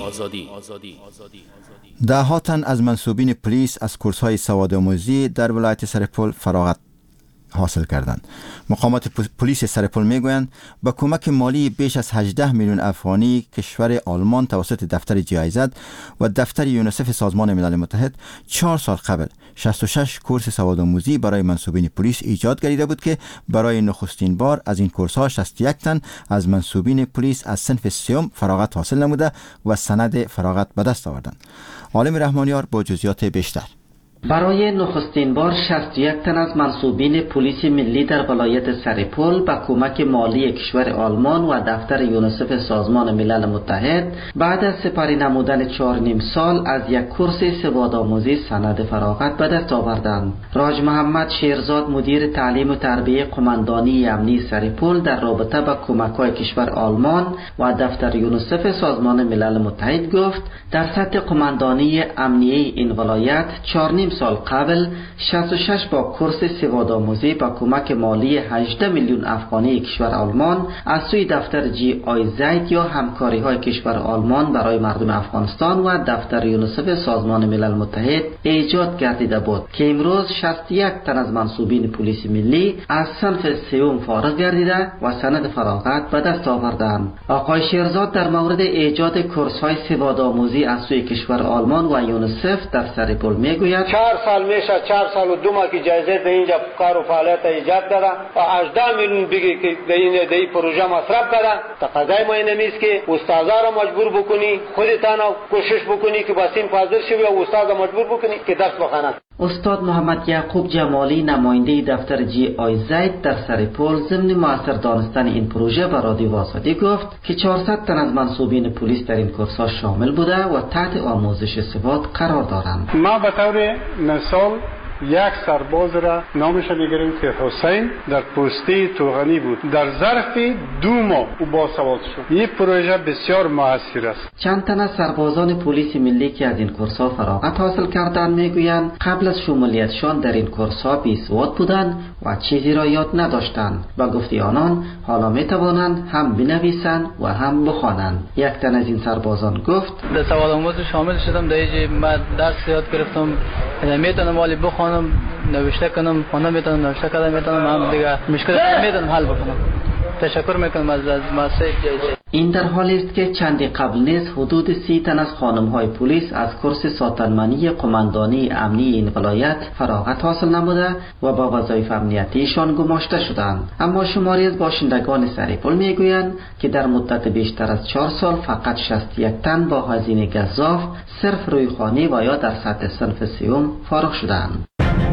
ده تن از منصوبین پلیس از کورس‌های سوادآموزی در ولایت سرپل فراغت حاصل کردند. مقامات پلیس سرپل میگویند با کمک مالی بیش از هجده میلیون افغانی کشور آلمان توسط دفتر جی آی زد و دفتر یونیسف سازمان ملل متحد چهار سال قبل شصت و شش کورس سوادآموزی برای منصوبین پلیس ایجاد گردیده بود که برای نخستین بار از این کورس‌ها شصت و یک تن از منصوبین پلیس از صنف سیوم فراغت حاصل نموده و سند فراغت به دست آوردند. عالم رحمانیار با جزئیات بیشتر. برای نخستین بار شصت و یک تن از منصوبین پلیس ملی در ولایت سرپل با کمک مالی کشور آلمان و دفتر یونیسف سازمان ملل متحد بعد از سپری نمودن چهار نیم سال از یک کورس سوادآموزی سند فراغت به دست آوردند. راج محمد شیرزاد مدیر تعلیم و تربیه قماندانی امنی سرپل در رابطه با کمک‌های کشور آلمان و دفتر یونیسف سازمان ملل متحد گفت در سطح قماندانی امنیه این ولایت چهار نیم سال قبل شصت و شش با کورس سوادآموزی با کمک مالی هجده میلیون افغانی کشور آلمان از سوی دفتر جی آی زد یا همکاری های کشور آلمان برای مردم افغانستان و دفتر یونیسف سازمان ملل متحد ایجاد گردیده بود که امروز شصت و یک تن از منصوبین پلیس ملی از صنف سوم فارغ گردیده و سند فراغت به دست آوردند. آقای شیرزاد در مورد ایجاد کورس های سوادآموزی از سوی کشور آلمان و یونیسف در سرپل میگوید چهار سال میشه چهار سال و دو ماه که جایزه در اینجا کار و فعالیت ایجاد داده و هجده میلیون بگی که در این در این پروژه مصرف کرده. تقاضای ما اینه میست که استادا را مجبور بکنی خودتان کوشش بکنی که با سین حاضر شوی و استاد را مجبور بکنی که درس بخوانند. استاد محمد یعقوب جمالی نماینده دفتر جی آی زد در سرپل ضمن موثر دانستن این پروژه به رادیو آزادی گفت که چهارصد تن از منصوبین پلیس در این کورس‌ها شامل بوده و تحت آموزش سواد قرار دارند. ما به طور مثال یک سرباز را نامش میگیریم که حسین در پسته توغنی بود. در ظرف دو ماه او باسواد شد. این پروژه بسیار موثر است. چند تن از سربازان پلیس ملی که از این کورس‌ها فراغت حاصل کردند میگویند قبل از شمولیتشان در این کورس‌ها بیسواد بودند و چیزی را یاد نداشتند و گفته آنان حالا میتوانند هم بنویسند و هم بخوانند. یک تن از این سربازان گفت در سوادآموزی شامل شدم. در اینجا من درس یاد گرفتم. میتونم ولی بخوانم، نوشته کنم، خواندن میتونم، نوشته کردن میتونم، هم دیگه مشکل میتونم حل بکنم. تشکر میکنم از از مؤسسه جایزه. این در حالی است که چندی قبل نیز حدود سی تن از خانم‌های پلیس از کورس ساتنمنی قماندانی امنی این ولایت فراغت حاصل نموده و با وظایف امنیتیشان گماشته شدند. اما شماری از باشندگان سرپل میگویند که در مدت بیشتر از چهار سال فقط شصت و یک تن با هزینه گزاف صرف رویخوانی و یا در سطح صنف سیوم فارغ شدند.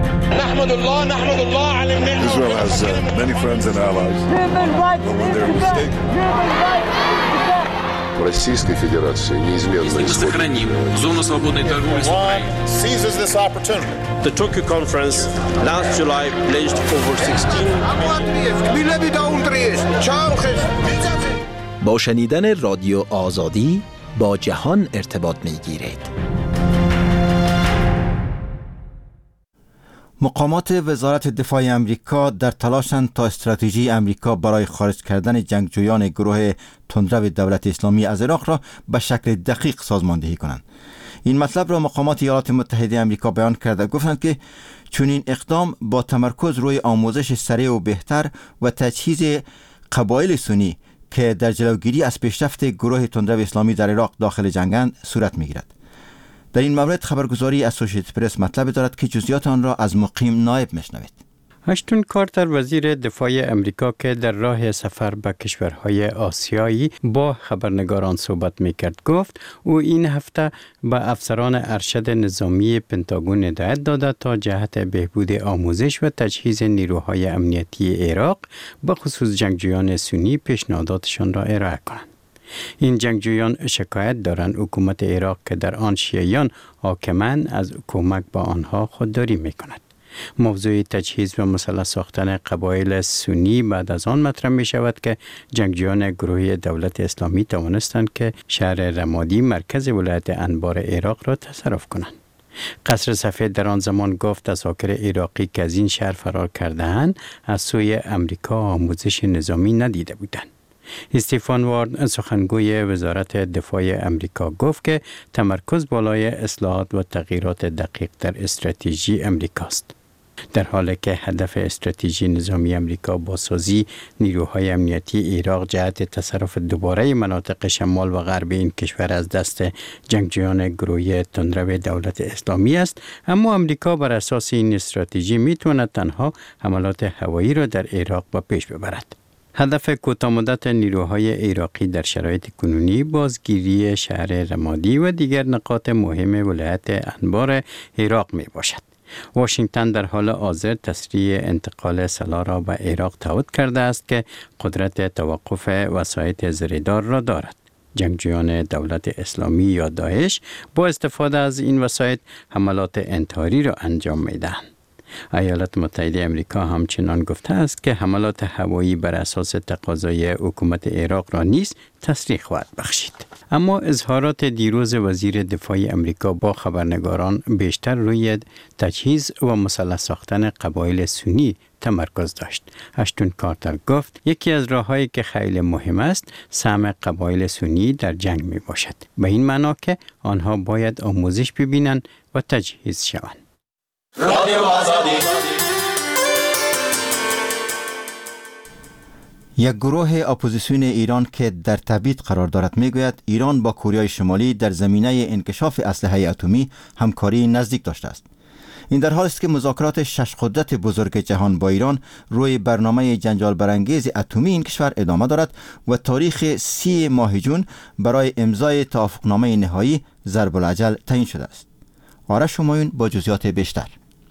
نحمد الله نحمد الله على النعمة. Israel has uh, many friends and allies. But when they're mistaken. Российской Федерации неизменно сохраним зону свободной торговли с Украиной. Seizes this opportunity. The Tokyo conference last July pledged over sixteen. با شنیدن رادیو آزادی با جهان ارتباط می‌گیرید. مقامات وزارت دفاع امریکا در تلاشند تا استراتژی امریکا برای خارج کردن جنگجویان گروه تندرو دولت اسلامی از عراق را به شکل دقیق سازماندهی کنند. این مطلب را مقامات ایالات متحده امریکا بیان کرده، گفتند که چنین اقدام با تمرکز روی آموزش سریع و بهتر و تجهیز قبایل سنی که در جلوگیری از پیشرفت گروه تندرو اسلامی در عراق داخل جنگند صورت می‌گیرد. در این مورد خبرگزاری اسوسییتد پرس مطلب دارد که جزئیات آن را از مقیم نایب میشنوید. اشتون کارتر وزیر دفاع امریکا که در راه سفر به کشورهای آسیایی با خبرنگاران صحبت میکرد گفت او این هفته به افسران ارشد نظامی پنتاگون هدایت داده تا جهت بهبود آموزش و تجهیز نیروهای امنیتی عراق به خصوص جنگجویان سنی پیشنهاداتشان را ارائه کنند. این جنگجویان شکایت دارند حکومت عراق که در آن شیعیان حاکمند از کمک با آنها خودداری میکند. موضوع تجهیز و مسلح ساختن قبایل سنی بعد از آن مطرح می شود که جنگجویان گروه دولت اسلامی توانستند که شهر رمادی مرکز ولایت انبار عراق را تصرف کنند. قصر سفید در آن زمان گفت اساکر عراقی که از این شهر فرار کرده‌اند از سوی امریکا آموزش نظامی ندیده بودند. استیفان وارن سخنگوی وزارت دفاع امریکا گفت که تمرکز بالای اصلاحات و تغییرات دقیق در استراتژی امریکاست. در حالی که هدف استراتژی نظامی امریکا بازسازی نیروهای امنیتی عراق جهت تصرف دوباره مناطق شمال و غرب این کشور از دست جنگجویان گروهی تندرو دولت اسلامی است، اما امریکا بر اساس این استراتژی میتواند تنها حملات هوایی را در عراق به پیش ببرد. هدف کوتاه‌مدت نیروهای عراقی در شرایط کنونی بازگیری شهر رمادی و دیگر نقاط مهم ولایت انبار عراق می باشد. واشنگتن در حال حاضر تسریع انتقال سلاح را به عراق تعهد کرده است که قدرت توقف وسایط زریدار را دارد. جنگجویان دولت اسلامی یا داعش با استفاده از این وسایط حملات انتحاری را انجام می‌دهند. ایالات متحده امریکا همچنان گفته است که حملات هوایی بر اساس تقاضای حکومت عراق را نیز تسریع خواهد بخشید. اما اظهارات دیروز وزیر دفاع امریکا با خبرنگاران بیشتر روی تجهیز و مسلح ساختن قبایل سنی تمرکز داشت. اشتون کارتر گفت یکی از راه‌هایی که خیلی مهم است سهم قبایل سنی در جنگ می باشد. به این معنا که آنها باید آموزش ببینند و تجهیز شوند. رادیو آزادی. یک گروه اپوزیسیون ایران که در تبعید قرار دارد میگوید ایران با کره شمالی در زمینه انکشاف اسلحه اتمی همکاری نزدیک داشته است. این در حالی است که مذاکرات شش قدرت بزرگ جهان با ایران روی برنامه جنجال برانگیز اتمی این کشور ادامه دارد و تاریخ سی ماه جون برای امضای توافقنامه نهایی ضرب الاجل تعیین شده است. آرش همایون با جزئیات بیشتر.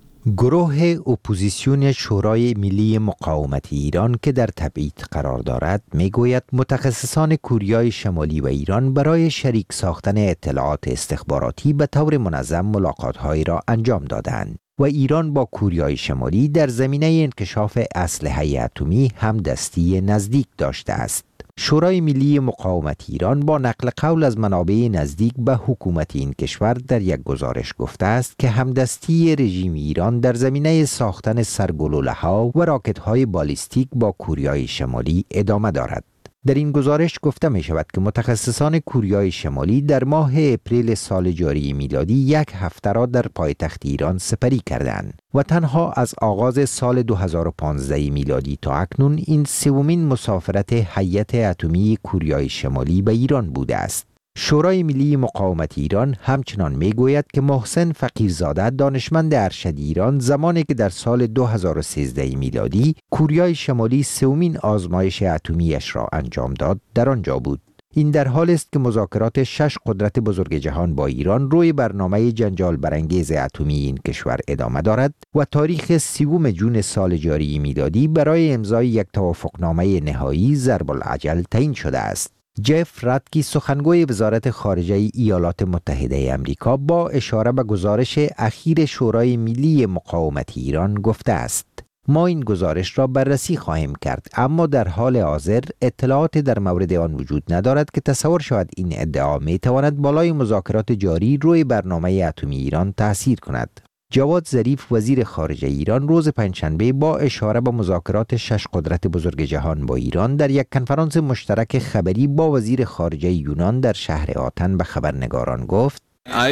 گروه اپوزیسیون شورای ملی مقاومت ایران که در تبعید قرار دارد میگوید متخصصان کره شمالی و ایران برای شریک ساختن اطلاعات استخباراتی به طور منظم ملاقات‌هایی را انجام دادند و ایران با کره شمالی در زمینه انکشاف اسلحه اتمی همدستی نزدیک داشته است. شورای ملی مقاومت ایران با نقل قول از منابع نزدیک به حکومت این کشور در یک گزارش گفته است که همدستی رژیم ایران در زمینه ساختن سرگلوله‌ها و راکت‌های بالیستیک با کره شمالی ادامه دارد. در این گزارش گفته می شود که متخصصان کره شمالی در ماه اپریل سال جاری میلادی یک هفته را در پایتخت ایران سپری کردند و تنها از آغاز سال دو هزار و پانزده میلادی تا اکنون این سومین مسافرت هیئت اتمی کره شمالی به ایران بوده است. شورای ملی مقاومت ایران همچنان میگوید که محسن فقیرزاده دانشمند ارشد ایران زمانی که در سال دو هزار و سیزده میلادی کره شمالی سومین آزمایش اتمیش را انجام داد در آنجا بود. این در حالی است که مذاکرات شش قدرت بزرگ جهان با ایران روی برنامه جنجال برانگیز اتمی این کشور ادامه دارد و تاریخ سوم جون سال جاری میلادی برای امضای یک توافقنامه نهایی ضرب الاجل تعیین شده است. جف راتکی سخنگوی وزارت خارجه ایالات متحده آمریکا با اشاره به گزارش اخیر شورای ملی مقاومت ایران گفته است: ما این گزارش را بررسی خواهیم کرد، اما در حال حاضر اطلاعات در مورد آن وجود ندارد که تصور شود این ادعا می تواند بالای مذاکرات جاری روی برنامه اتمی ایران تأثیر کند. جواد ظریف وزیر خارجه ایران روز پنجشنبه با اشاره به مذاکرات شش قدرت بزرگ جهان با ایران در یک کنفرانس مشترک خبری با وزیر خارجه یونان در شهر آتن به خبرنگاران گفت: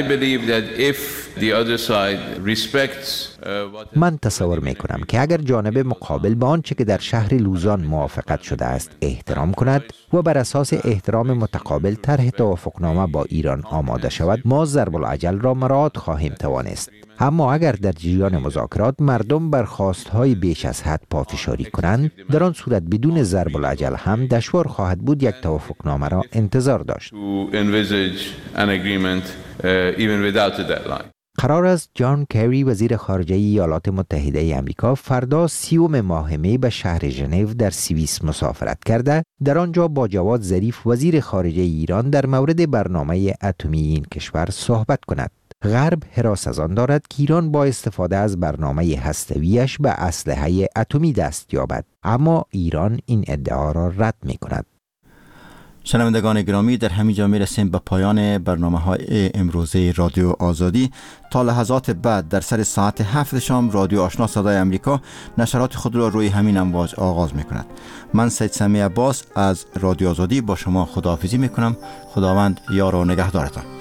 من تصور می کنم که اگر جانب مقابل به آنچه که در شهر لوزان موافقت شده است احترام کند، و بر اساس احترام متقابل طرح توافقنامه با ایران آماده شود، ما ضرب العجل را مراعات خواهیم توانست. اما اگر در جریان مذاکرات مردم بر خواستهای بیش از حد پافشاری کنند، در آن صورت بدون ضرب العجل هم دشوار خواهد بود یک توافقنامه را انتظار داشت. قرار است جان کری وزیر خارجه ایالات متحده ای آمریکا فردا سیوم ماه می به شهر ژنو در سوئیس مسافرت کرده، در آنجا با جواد ظریف وزیر خارجه ایران در مورد برنامه اتمی این کشور صحبت کند. غرب هراس از آن دارد که ایران با استفاده از برنامه هسته‌ای‌اش به اسلحه اتمی دست یابد، اما ایران این ادعا را رد می کند. شنوندگان گرامی، در همین جا میرسیم به پایان برنامه های امروزه رادیو آزادی. تا لحظات بعد در سر ساعت هفت شام رادیو آشنا صدای امریکا نشرات خود را روی همین امواج آغاز می کند. من سید سمیع عباس از رادیو آزادی با شما خداحافظی می کنم. خداوند یار و نگهدارتان.